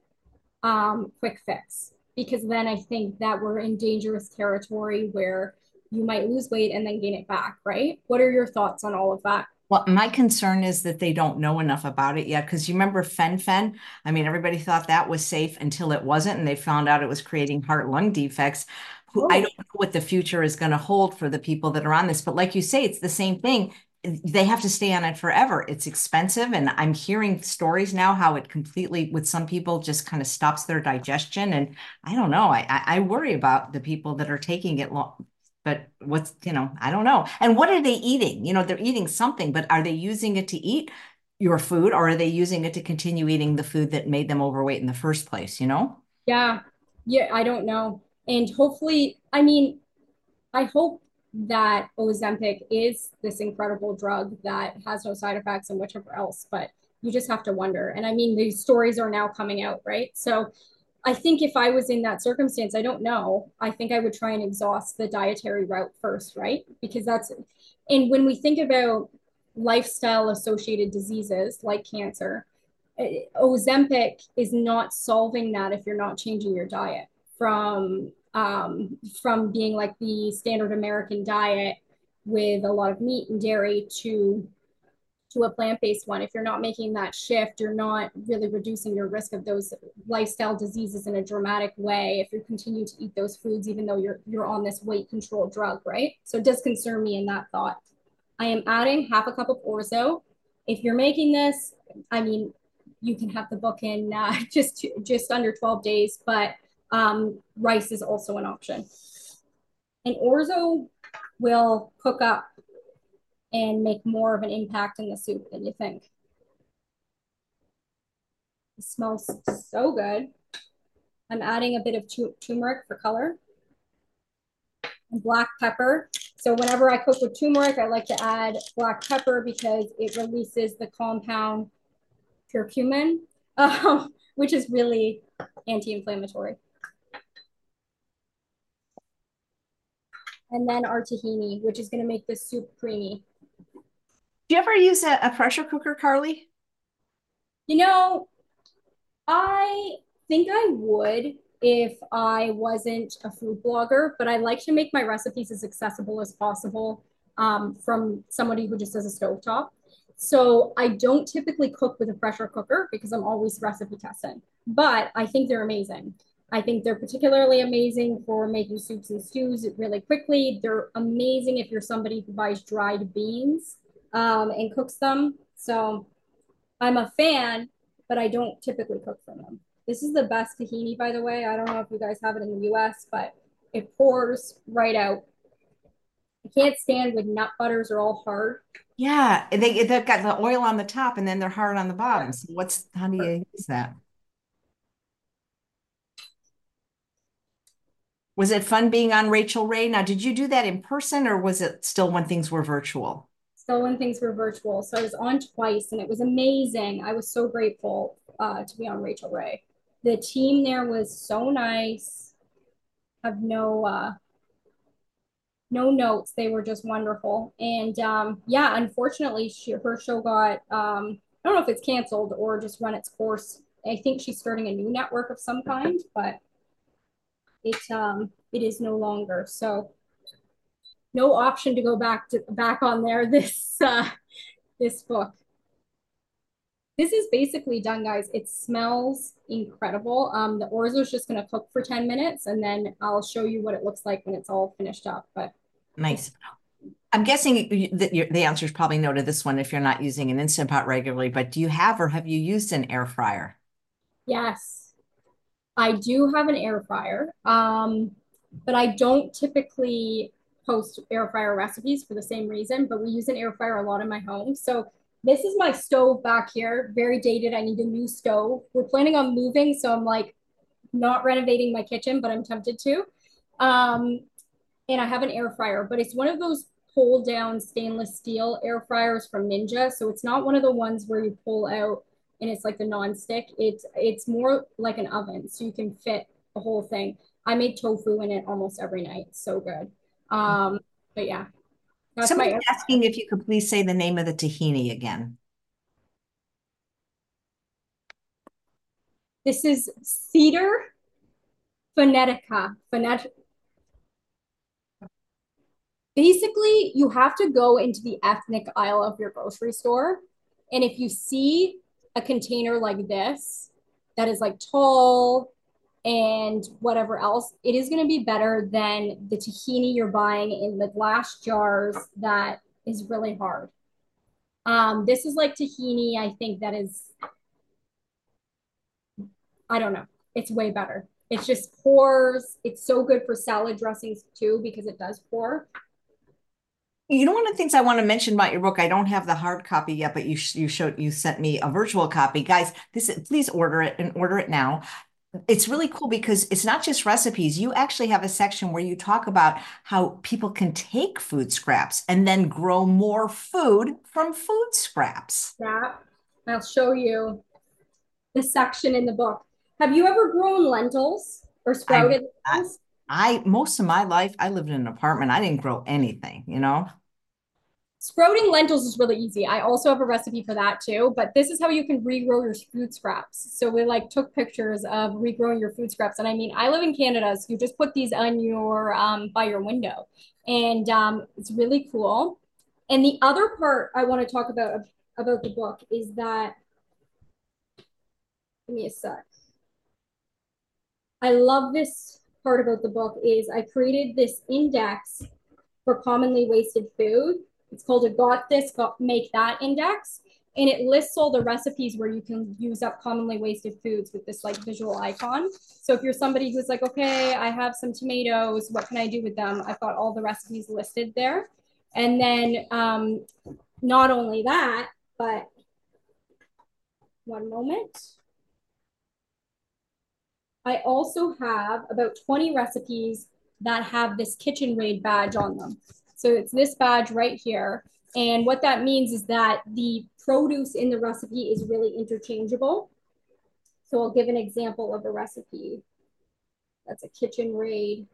quick fix, because then I think that we're in dangerous territory where you might lose weight and then gain it back, right? What are your thoughts on all of that? Well, my concern is that they don't know enough about it yet. Because you remember fen-phen? I mean, everybody thought that was safe until it wasn't, and they found out it was creating heart-lung defects. Who I Oh, don't know what the future is going to hold for the people that are on this. But like you say, it's the same thing. They have to stay on it forever. It's expensive, and I'm hearing stories now how it completely, with some people, just kind of stops their digestion. And I don't know. I worry about the people that are taking it long, but what's, you know, I don't know. And what are they eating? You know, they're eating something, but are they using it to eat your food, or are they using it to continue eating the food that made them overweight in the first place, you know? yeah. Yeah, I don't know. And hopefully, I mean, I hope that Ozempic is this incredible drug that has no side effects and whichever else, but you just have to wonder. And I mean, these stories are now coming out, right? So I think if I was in that circumstance, I don't know. I think I would try and exhaust the dietary route first, right? Because and when we think about lifestyle associated diseases like cancer, Ozempic is not solving that if you're not changing your diet from being like the standard American diet with a lot of meat and dairy to a plant-based one. If you're not making that shift, you're not really reducing your risk of those lifestyle diseases in a dramatic way if you continue to eat those foods even though you're on this weight control drug, right? So it does concern me in that thought. I am adding half a cup of orzo. If you're making this, I mean, you can have the book in just under 12 days, but rice is also an option. And orzo will cook up and make more of an impact in the soup than you think. It smells so good. I'm adding a bit of turmeric for color and black pepper. So whenever I cook with turmeric, I like to add black pepper because it releases the compound curcumin, which is really anti-inflammatory. And then our tahini, which is going to make this soup creamy. Do you ever use a pressure cooker, Carly? You know, I think I would if I wasn't a food blogger, but I like to make my recipes as accessible as possible from somebody who just does a stovetop. So I don't typically cook with a pressure cooker because I'm always recipe testing, but I think they're amazing. I think they're particularly amazing for making soups and stews really quickly. They're amazing if you're somebody who buys dried beans and cooks them. So I'm a fan, but I don't typically cook from them. This is the best tahini, by the way. I don't know if you guys have it in the US, but it pours right out. I can't stand when nut butters are all hard. Yeah, they've got the oil on the top and then they're hard on the bottom. So how do you use that? Was it fun being on Rachel Ray? Now, did you do that in person or was it still when things were virtual? Still when things were virtual. So I was on twice and it was amazing. I was so grateful to be on Rachel Ray. The team there was so nice. Have no notes. They were just wonderful. And yeah, unfortunately, her show got, I don't know if it's canceled or just run its course. I think she's starting a new network of some kind, but it is no longer. So no option to go back on there this book. This is basically done, guys. It smells incredible. The orzo is just going to cook for 10 minutes and then I'll show you what it looks like when it's all finished up. But Nice. I'm guessing that the answer is probably no to this one if you're not using an Instant Pot regularly, but do you have or have you used an air fryer? yes, I do have an air fryer, but I don't typically post air fryer recipes for the same reason, but we use an air fryer a lot in my home. So this is my stove back here, very dated. I need a new stove. We're planning on moving, so I'm like not renovating my kitchen, but I'm tempted to. Um, and I have an air fryer, but it's one of those pull down stainless steel air fryers from Ninja. So it's not one of the ones where you pull out and it's like the non-stick. It's more like an oven, so you can fit the whole thing. I made tofu in it almost every night. So good. But yeah, that's my Somebody's air asking fryer. if you could please say the name of the tahini again. This is cedar phonetica. Basically, you have to go into the ethnic aisle of your grocery store. And if you see a container like this that is like tall and whatever else, it is going to be better than the tahini you're buying in the glass jars that is really hard. This is like tahini, I think that is, I don't know, it's way better. It just pours. It's so good for salad dressings too because it does pour. You know, one of the things I want to mention about your book, I don't have the hard copy yet, but you sent me a virtual copy. Guys, please order it and order it now. It's really cool because it's not just recipes. You actually have a section where you talk about how people can take food scraps and then grow more food from food scraps. Yeah, I'll show you the section in the book. Have you ever grown lentils or I, sprouted I, lentils? most of my life, I lived in an apartment. I didn't grow anything, you know? Sprouting lentils is really easy. I also have a recipe for that too, but this is how you can regrow your food scraps. So we like took pictures of regrowing your food scraps. And I mean, I live in Canada, so you just put these on your by your window. And it's really cool. And the other part I want to talk about the book is that, give me a sec. I love this part about the book is I created this index for commonly wasted food. It's called a Got This, Make That index. And it lists all the recipes where you can use up commonly wasted foods with this like visual icon. So if you're somebody who's like, okay, I have some tomatoes, what can I do with them? I've got all the recipes listed there. And then not only that, but one moment. I also have about 20 recipes that have this Kitchen Raid badge on them. So it's this badge right here. And what that means is that the produce in the recipe is really interchangeable. So I'll give an example of a recipe. That's a Kitchen Raid.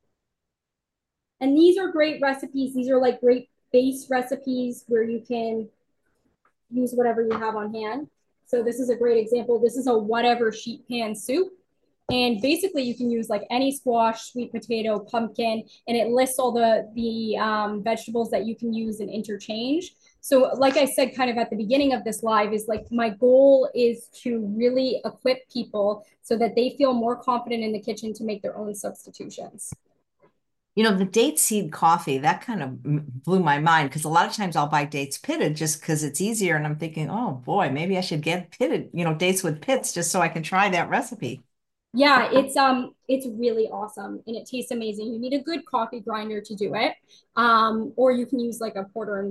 And these are great recipes. These are like great base recipes where you can use whatever you have on hand. So this is a great example. This is a whatever sheet pan soup. And basically you can use like any squash, sweet potato, pumpkin, and it lists all the vegetables that you can use and interchange. So like I said, kind of at the beginning of this live is like, my goal is to really equip people so that they feel more confident in the kitchen to make their own substitutions. You know, the date seed coffee, that kind of blew my mind because a lot of times I'll buy dates pitted just because it's easier. And I'm thinking, oh boy, maybe I should get pitted, dates with pits just so I can try that recipe. Yeah, it's really awesome and it tastes amazing. You need a good coffee grinder to do it. Or you can use like a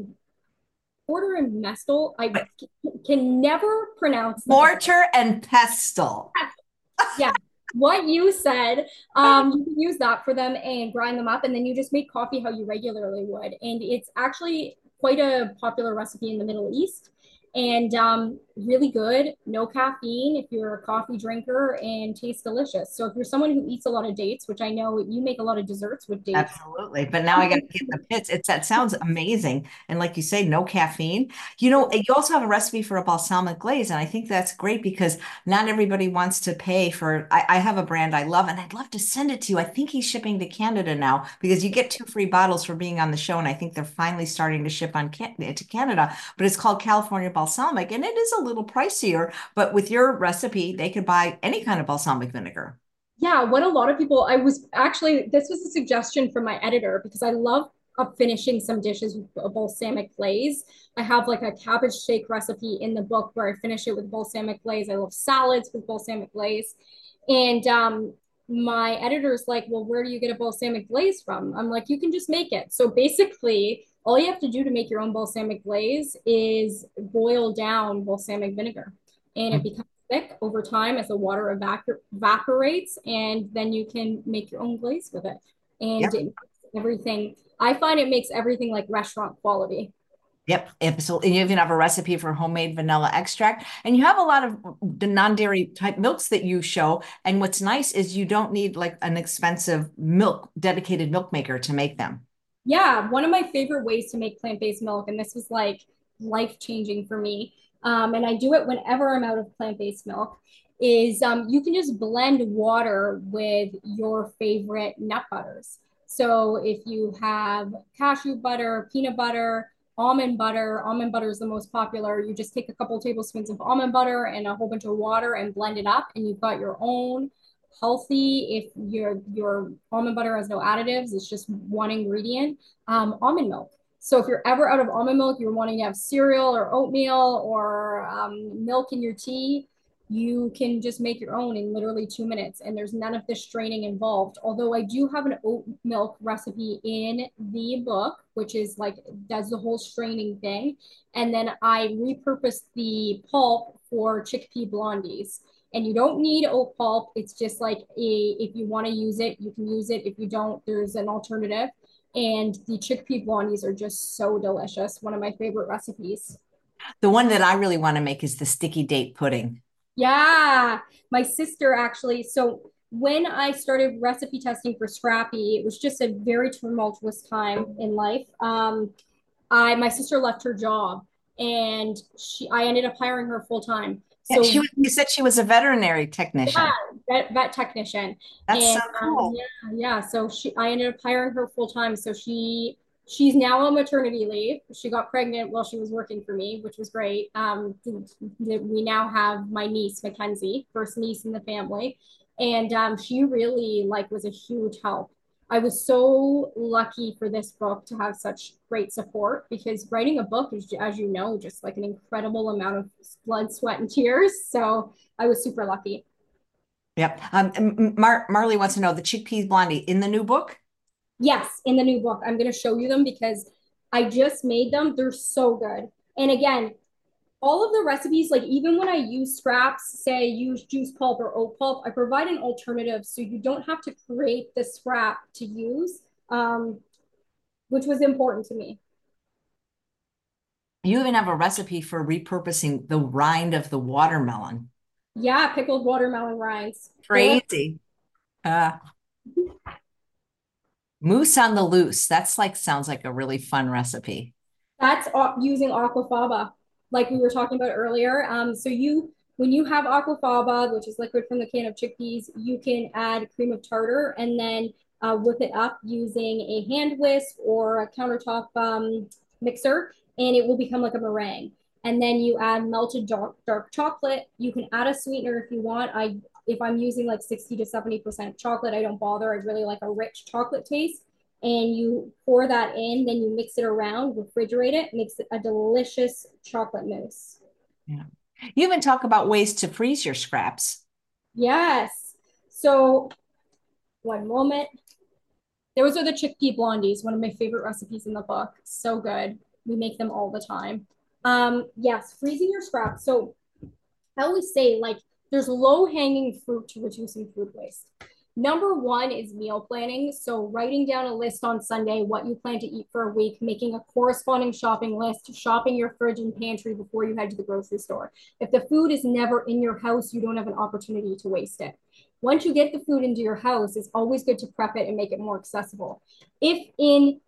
porter and mestle. I can never pronounce the Mortar and pestle. yeah. What you said, you can use that for them and grind them up, and then you just make coffee how you regularly would. And it's actually quite a popular recipe in the Middle East and really good, no caffeine if you're a coffee drinker, and tastes delicious. So if you're someone who eats a lot of dates, which I know you make a lot of desserts with dates. Absolutely. But now I got to get the pits. That sounds amazing. And like you say, no caffeine. You also have a recipe for a balsamic glaze. And I think that's great because not everybody wants to pay for. I have a brand I love and I'd love to send it to you. I think he's shipping to Canada now because you get 2 free bottles for being on the show. And I think they're finally starting to ship to Canada. But it's called California Balsamic and it is a little pricier. But with your recipe, they could buy any kind of balsamic vinegar. Yeah, what a lot of people, I was actually, this was a suggestion from my editor because I love finishing some dishes with a balsamic glaze. I have like a cabbage shake recipe in the book where I finish it with balsamic glaze. I love salads with balsamic glaze. And my editor's like, well, where do you get a balsamic glaze from? I'm like, you can just make it. So basically, all you have to do to make your own balsamic glaze is boil down balsamic vinegar and it becomes thick over time as the water evaporates, and then you can make your own glaze with it. And Yep. it makes everything, I find it makes everything like restaurant quality. Yep, absolutely. And you even have a recipe for homemade vanilla extract. And you have a lot of the non-dairy type milks that you show. And what's nice is you don't need like an expensive dedicated milk maker to make them. Yeah, one of my favorite ways to make plant-based milk, and this was like life-changing for me, and I do it whenever I'm out of plant-based milk, is you can just blend water with your favorite nut butters. So if you have cashew butter, peanut butter, almond butter is the most popular. You just take a couple tablespoons of almond butter and a whole bunch of water and blend it up, and you've got your own healthy, if your almond butter has no additives, it's just one ingredient, almond milk. So if you're ever out of almond milk, you're wanting to have cereal or oatmeal or milk in your tea, you can just make your own in literally 2 minutes, and there's none of this straining involved. Although I do have an oat milk recipe in the book, which is like does the whole straining thing, and then I repurposed the pulp for chickpea blondies, and you don't need oat pulp. It's just like if you want to use it, you can use it. If you don't, there's an alternative. And the chickpea blondies are just so delicious. One of my favorite recipes. The one that I really want to make is the sticky date pudding. Yeah, my sister actually. So when I started recipe testing for Scrappy, it was just a very tumultuous time in life. I my sister left her job, and I ended up hiring her full time. Yeah, So you said she was a veterinary yeah, technician. vet technician. That's so And cool. yeah, yeah. So I ended up hiring her full time. So she's now on maternity leave. She got pregnant while she was working for me, which was great. We now have my niece Mackenzie, first niece in the family, and she really like was a huge help. I was so lucky for this book to have such great support because writing a book is, as you know, just like an incredible amount of blood, sweat, and tears. So I was super lucky. Yep. Marley wants to know the chickpeas blondie in the new book. Yes, in the new book, I'm going to show you them because I just made them. They're so good. And again, all of the recipes, like even when I use scraps, say I use juice pulp or oat pulp, I provide an alternative so you don't have to create the scrap to use, um, which was important to me. You even have a recipe for repurposing the rind of the watermelon. Yeah, pickled watermelon rinds. Crazy. Uh, Moose on the loose. That's like sounds like a really fun recipe. That's using aquafaba, like we were talking about earlier. When you have aquafaba, which is liquid from the can of chickpeas, you can add cream of tartar and then whip it up using a hand whisk or a countertop mixer, and it will become like a meringue. And then you add melted dark chocolate. You can add a sweetener if you want. If I'm using like 60 to 70% chocolate, I don't bother. I really like a rich chocolate taste, and you pour that in, then you mix it around, refrigerate it, makes it a delicious chocolate mousse. Yeah. You even talk about ways to freeze your scraps. Yes. So, one moment. Those are the chickpea blondies, one of my favorite recipes in the book. So good. We make them all the time. Yes, freezing your scraps. So, I always say, like, there's low hanging fruit to reducing food waste. Number one is meal planning. So, writing down a list on Sunday, what you plan to eat for a week, making a corresponding shopping list, shopping your fridge and pantry before you head to the grocery store. If the food is never in your house, you don't have an opportunity to waste it. Once you get the food into your house, it's always good to prep it and make it more accessible. If in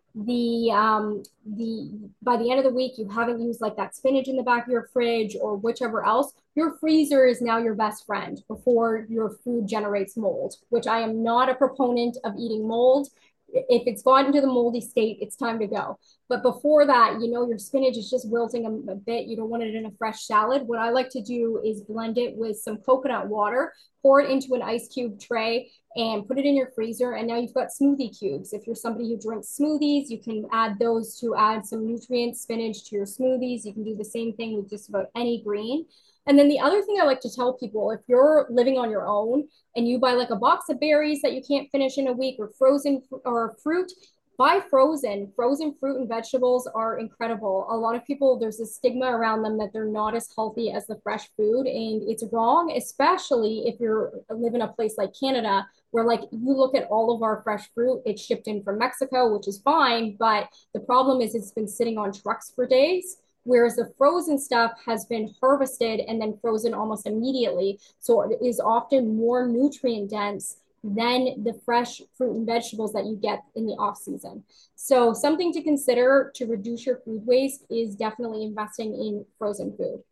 the by the end of the week you haven't used like that spinach in the back of your fridge or whichever else, your freezer is now your best friend before your food generates mold, which I am not a proponent of eating mold. If it's gone into the moldy state, it's time to go. But before that, you know, your spinach is just wilting a bit. You don't want it in a fresh salad. What I like to do is blend it with some coconut water, pour it into an ice cube tray, and put it in your freezer. And now you've got smoothie cubes. If you're somebody who drinks smoothies, you can add those to add some nutrients, spinach to your smoothies. You can do the same thing with just about any green. And then the other thing I like to tell people, if you're living on your own and you buy like a box of berries that you can't finish in a week, or frozen or fruit, buy frozen. Frozen fruit and vegetables are incredible. A lot of people, there's a stigma around them that they're not as healthy as the fresh food, and it's wrong, especially if you're live in a place like Canada where, like, you look at all of our fresh fruit, it's shipped in from Mexico, which is fine, but the problem is it's been sitting on trucks for days. Whereas the frozen stuff has been harvested and then frozen almost immediately. So it is often more nutrient dense than the fresh fruit and vegetables that you get in the off season. So something to consider to reduce your food waste is definitely investing in frozen food.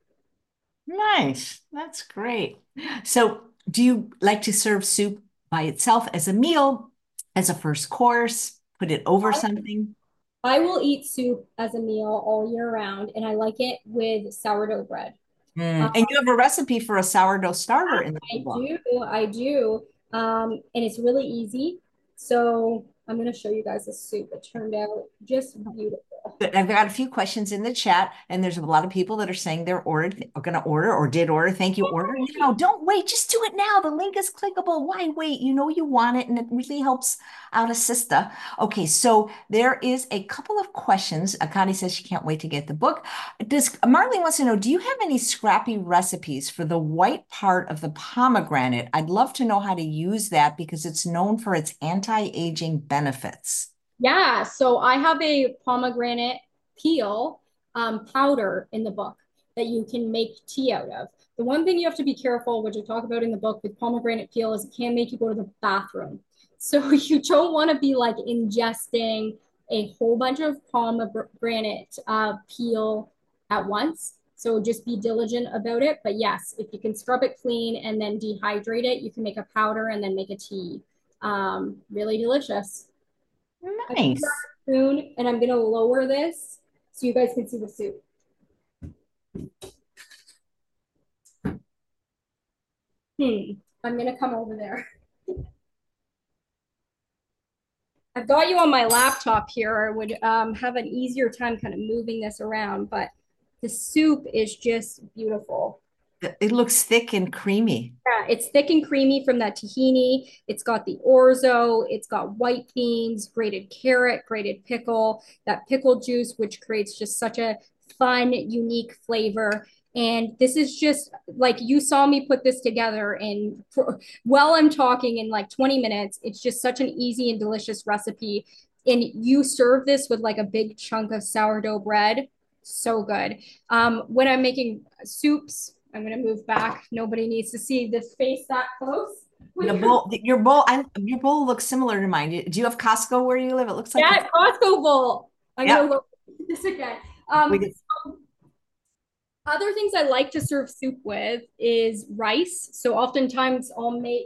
Nice. That's great. So, do you like to serve soup by itself as a meal, as a first course, put it over something? I will eat soup as a meal all year round, and I like it with sourdough bread. And you have a recipe for a sourdough starter in the I book. do, I do. And it's really easy. So I'm going to show you guys the soup. It turned out just beautiful. But I've got a few questions in the chat, and there's a lot of people that are saying they're ordered, are going to order, or did order. Thank you. Order now. Don't wait. Just do it now. The link is clickable. Why wait? You know you want it, and it really helps out a sister. Okay, so there is a couple of questions. Akani says she can't wait to get the book. Does Marlene wants to know, do you have any scrappy recipes for the white part of the pomegranate? I'd love to know how to use that because it's known for its anti-aging benefits. Yeah, so I have a pomegranate peel powder in the book that you can make tea out of. The one thing you have to be careful, which I talk about in the book with pomegranate peel, is it can make you go to the bathroom. So you don't want to be like ingesting a whole bunch of pomegranate peel at once. So just be diligent about it. But yes, if you can scrub it clean and then dehydrate it, you can make a powder and then make a tea. Really delicious. I'm gonna grab Nice. a spoon and I'm gonna lower this so you guys can see the soup. I'm gonna come over there. I've got you on my laptop here. I would have an easier time kind of moving this around, but the soup is just beautiful. It looks thick and creamy. Yeah, it's thick and creamy from that tahini. It's got the orzo, it's got white beans, grated carrot, grated pickle, that pickle juice, which creates just such a fun, unique flavor. And this is just like you saw me put this together in while I'm talking in like 20 minutes. It's just such an easy and delicious recipe. And you serve this with like a big chunk of sourdough bread. So good. When I'm making soups, I'm gonna move back. Nobody needs to see this face that close. Your bowl looks similar to mine. Do you have Costco where you live? It looks like Yeah, Costco bowl. I'm gonna yep. look at this again. We did. Other things I like to serve soup with is rice. So oftentimes I'll make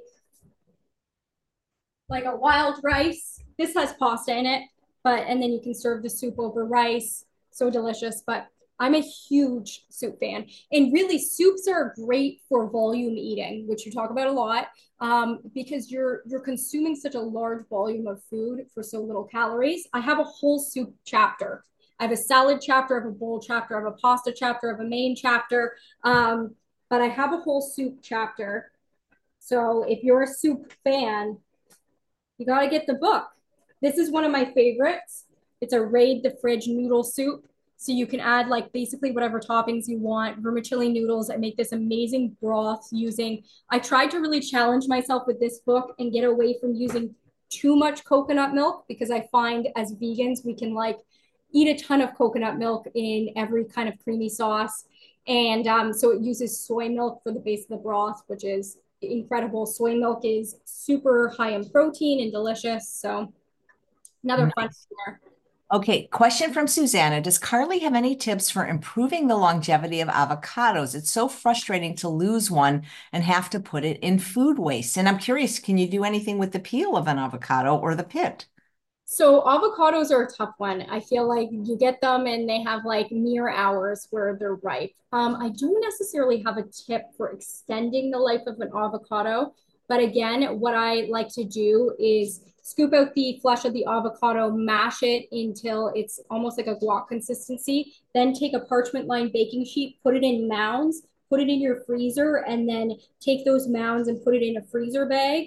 like a wild rice. This has pasta in it, but and then you can serve the soup over rice. So delicious. But I'm a huge soup fan. And really, soups are great for volume eating, which you talk about a lot, because you're consuming such a large volume of food for so little calories. I have a whole soup chapter. I have a salad chapter, I have a bowl chapter, I have a pasta chapter, I have a main chapter. But I have a whole soup chapter. So if you're a soup fan, you got to get the book. This is one of my favorites. It's a Raid the Fridge noodle soup. So you can add like basically whatever toppings you want, vermicelli noodles. I make this amazing broth using, I tried to really challenge myself with this book and get away from using too much coconut milk because I find as vegans, we can like eat a ton of coconut milk in every kind of creamy sauce. And so it uses soy milk for the base of the broth, which is incredible. Soy milk is super high in protein and delicious. So another fun Nice. there. Okay, question from Susanna. Does Carly have any tips for improving the longevity of avocados? It's so frustrating to lose one and have to put it in food waste. And I'm curious, can you do anything with the peel of an avocado or the pit? So avocados are a tough one. I feel like you get them and they have like mere hours where they're ripe. I don't necessarily have a tip for extending the life of an avocado, but again, what I like to do is scoop out the flesh of the avocado, mash it until it's almost like a guac consistency, then take a parchment lined baking sheet, put it in mounds, put it in your freezer, and then take those mounds and put it in a freezer bag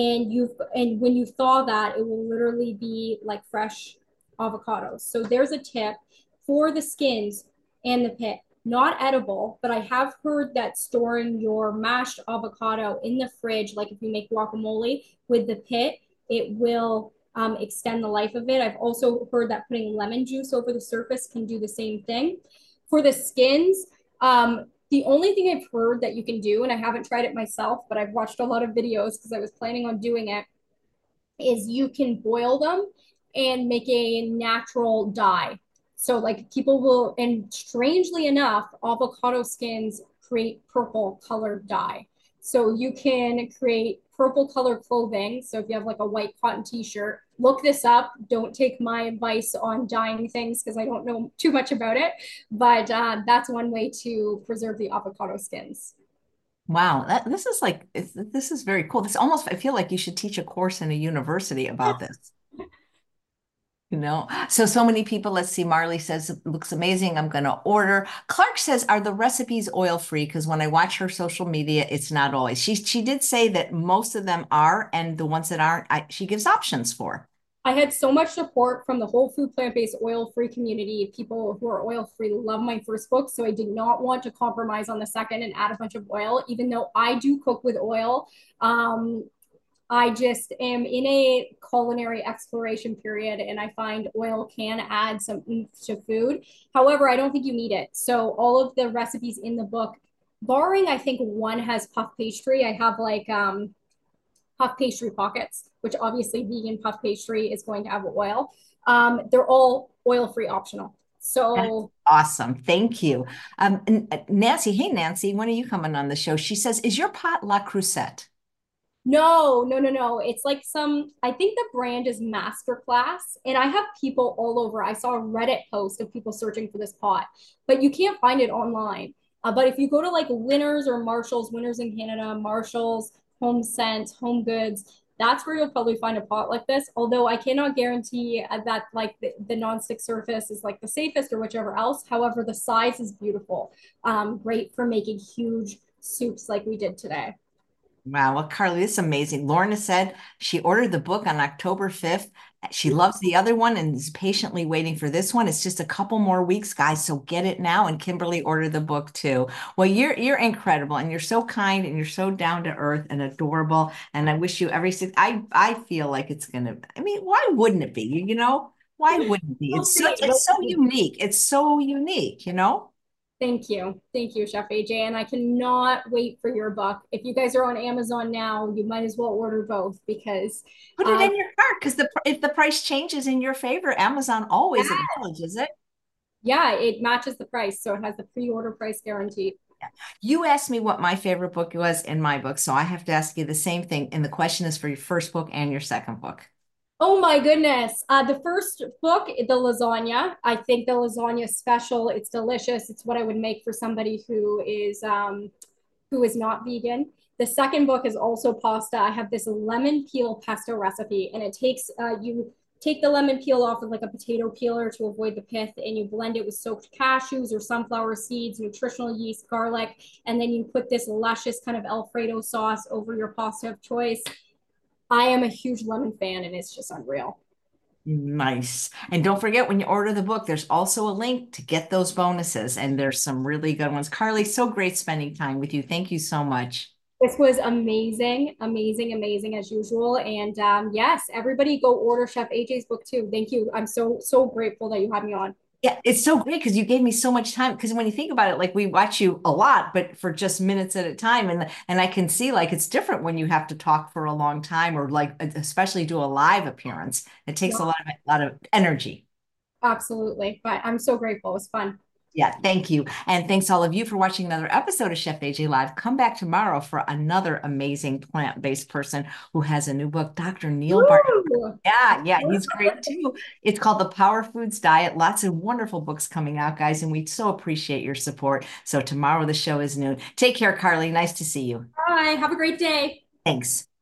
and when you thaw that it will literally be like fresh avocados. So there's a tip for the skins and the pit, not edible, but I have heard that storing your mashed avocado in the fridge, like if you make guacamole with the pit, it will extend the life of it. I've also heard that putting lemon juice over the surface can do the same thing. For the skins, the only thing I've heard that you can do, and I haven't tried it myself, but I've watched a lot of videos because I was planning on doing it, is you can boil them and make a natural dye. So, like, people will, and strangely enough, avocado skins create purple colored dye. So, you can create purple colored clothing. So, if you have like a white cotton t shirt, look this up. Don't take my advice on dyeing things because I don't know too much about it. But that's one way to preserve the avocado skins. Wow, this is very cool. This almost I feel like you should teach a course in a university about this. So many people. Let's see. Marley says it looks amazing. I'm going to order. Clark says, are the recipes oil free? Because when I watch her social media, it's not always. She did say that most of them are, and the ones that aren't, she gives options for. I had so much support from the whole food plant-based oil-free community. People who are oil-free love my first book, so I did not want to compromise on the second and add a bunch of oil, even though I do cook with oil. Um, I just am in a culinary exploration period and I find oil can add some oomph to food. However, I don't think you need it. So all of the recipes in the book, barring I think one has puff pastry, I have like puff pastry pockets, which obviously vegan puff pastry is going to have oil. They're all oil-free optional. That's So awesome. Thank you. Nancy, hey, Nancy, when are you coming on the show? She says, is your pot La Crusette? no, no, no, no. It's like I think the brand is Masterclass. And I have people all over. I saw a Reddit post of people searching for this pot, but you can't find it online. But if you go to like Winners or Marshalls, Winners in Canada, Marshalls, Home Sense, Home Goods, that's where you'll probably find a pot like this. Although I cannot guarantee that like the non-stick surface is like the safest or whichever else. However, the size is beautiful. Great for making huge soups like we did today. Wow. Well, Carly, this is amazing. Lorna said she ordered the book on October 5th. She loves the other one and is patiently waiting for this one. It's just a couple more weeks, guys. So get it now. And Kimberly ordered the book too. Well, you're incredible and you're so kind and you're so down to earth and adorable. And I wish you every I feel like it's gonna, I mean, why wouldn't it be? Why wouldn't it be? We'll see. It's We'll so see. unique. It's so unique, you know? Thank you. Thank you, Chef AJ. And I cannot wait for your book. If you guys are on Amazon now, you might as well order both because Put it uh in your cart because if the price changes in your favor, Amazon always yeah, acknowledges it. yeah, it matches the price. So it has the pre-order price guarantee. You asked me what my favorite book was in my book, so I have to ask you the same thing. And the question is for your first book and your second book. Oh my goodness. The first book, the lasagna. I think the lasagna is special. It's delicious. It's what I would make for somebody who is not vegan. The second book is also pasta. I have this lemon peel pesto recipe, and it takes you take the lemon peel off with like a potato peeler to avoid the pith, and you blend it with soaked cashews or sunflower seeds, nutritional yeast, garlic, and then you put this luscious kind of Alfredo sauce over your pasta of choice. I am a huge lemon fan, and it's just unreal. Nice. And don't forget when you order the book, there's also a link to get those bonuses. And there's some really good ones. Carly, so great spending time with you. Thank you so much. This was amazing, amazing, amazing as usual. And yes, everybody go order Chef AJ's book too. Thank you. I'm so grateful that you had me on. Yeah, it's so great because you gave me so much time. Because when you think about it, like we watch you a lot, but for just minutes at a time, and I can see like it's different when you have to talk for a long time or like especially do a live appearance. It takes Yeah, a lot of energy. absolutely. But I'm so grateful. It was fun. Yeah, thank you. And thanks all of you for watching another episode of Chef AJ Live. Come back tomorrow for another amazing plant-based person who has a new book, Dr. Neil Barton. Woo! Yeah, he's great too. It's called The Power Foods Diet. Lots of wonderful books coming out, guys, and we so appreciate your support. So tomorrow the show is noon. Take care, Carly. Nice to see you. Bye. Have a great day. Thanks.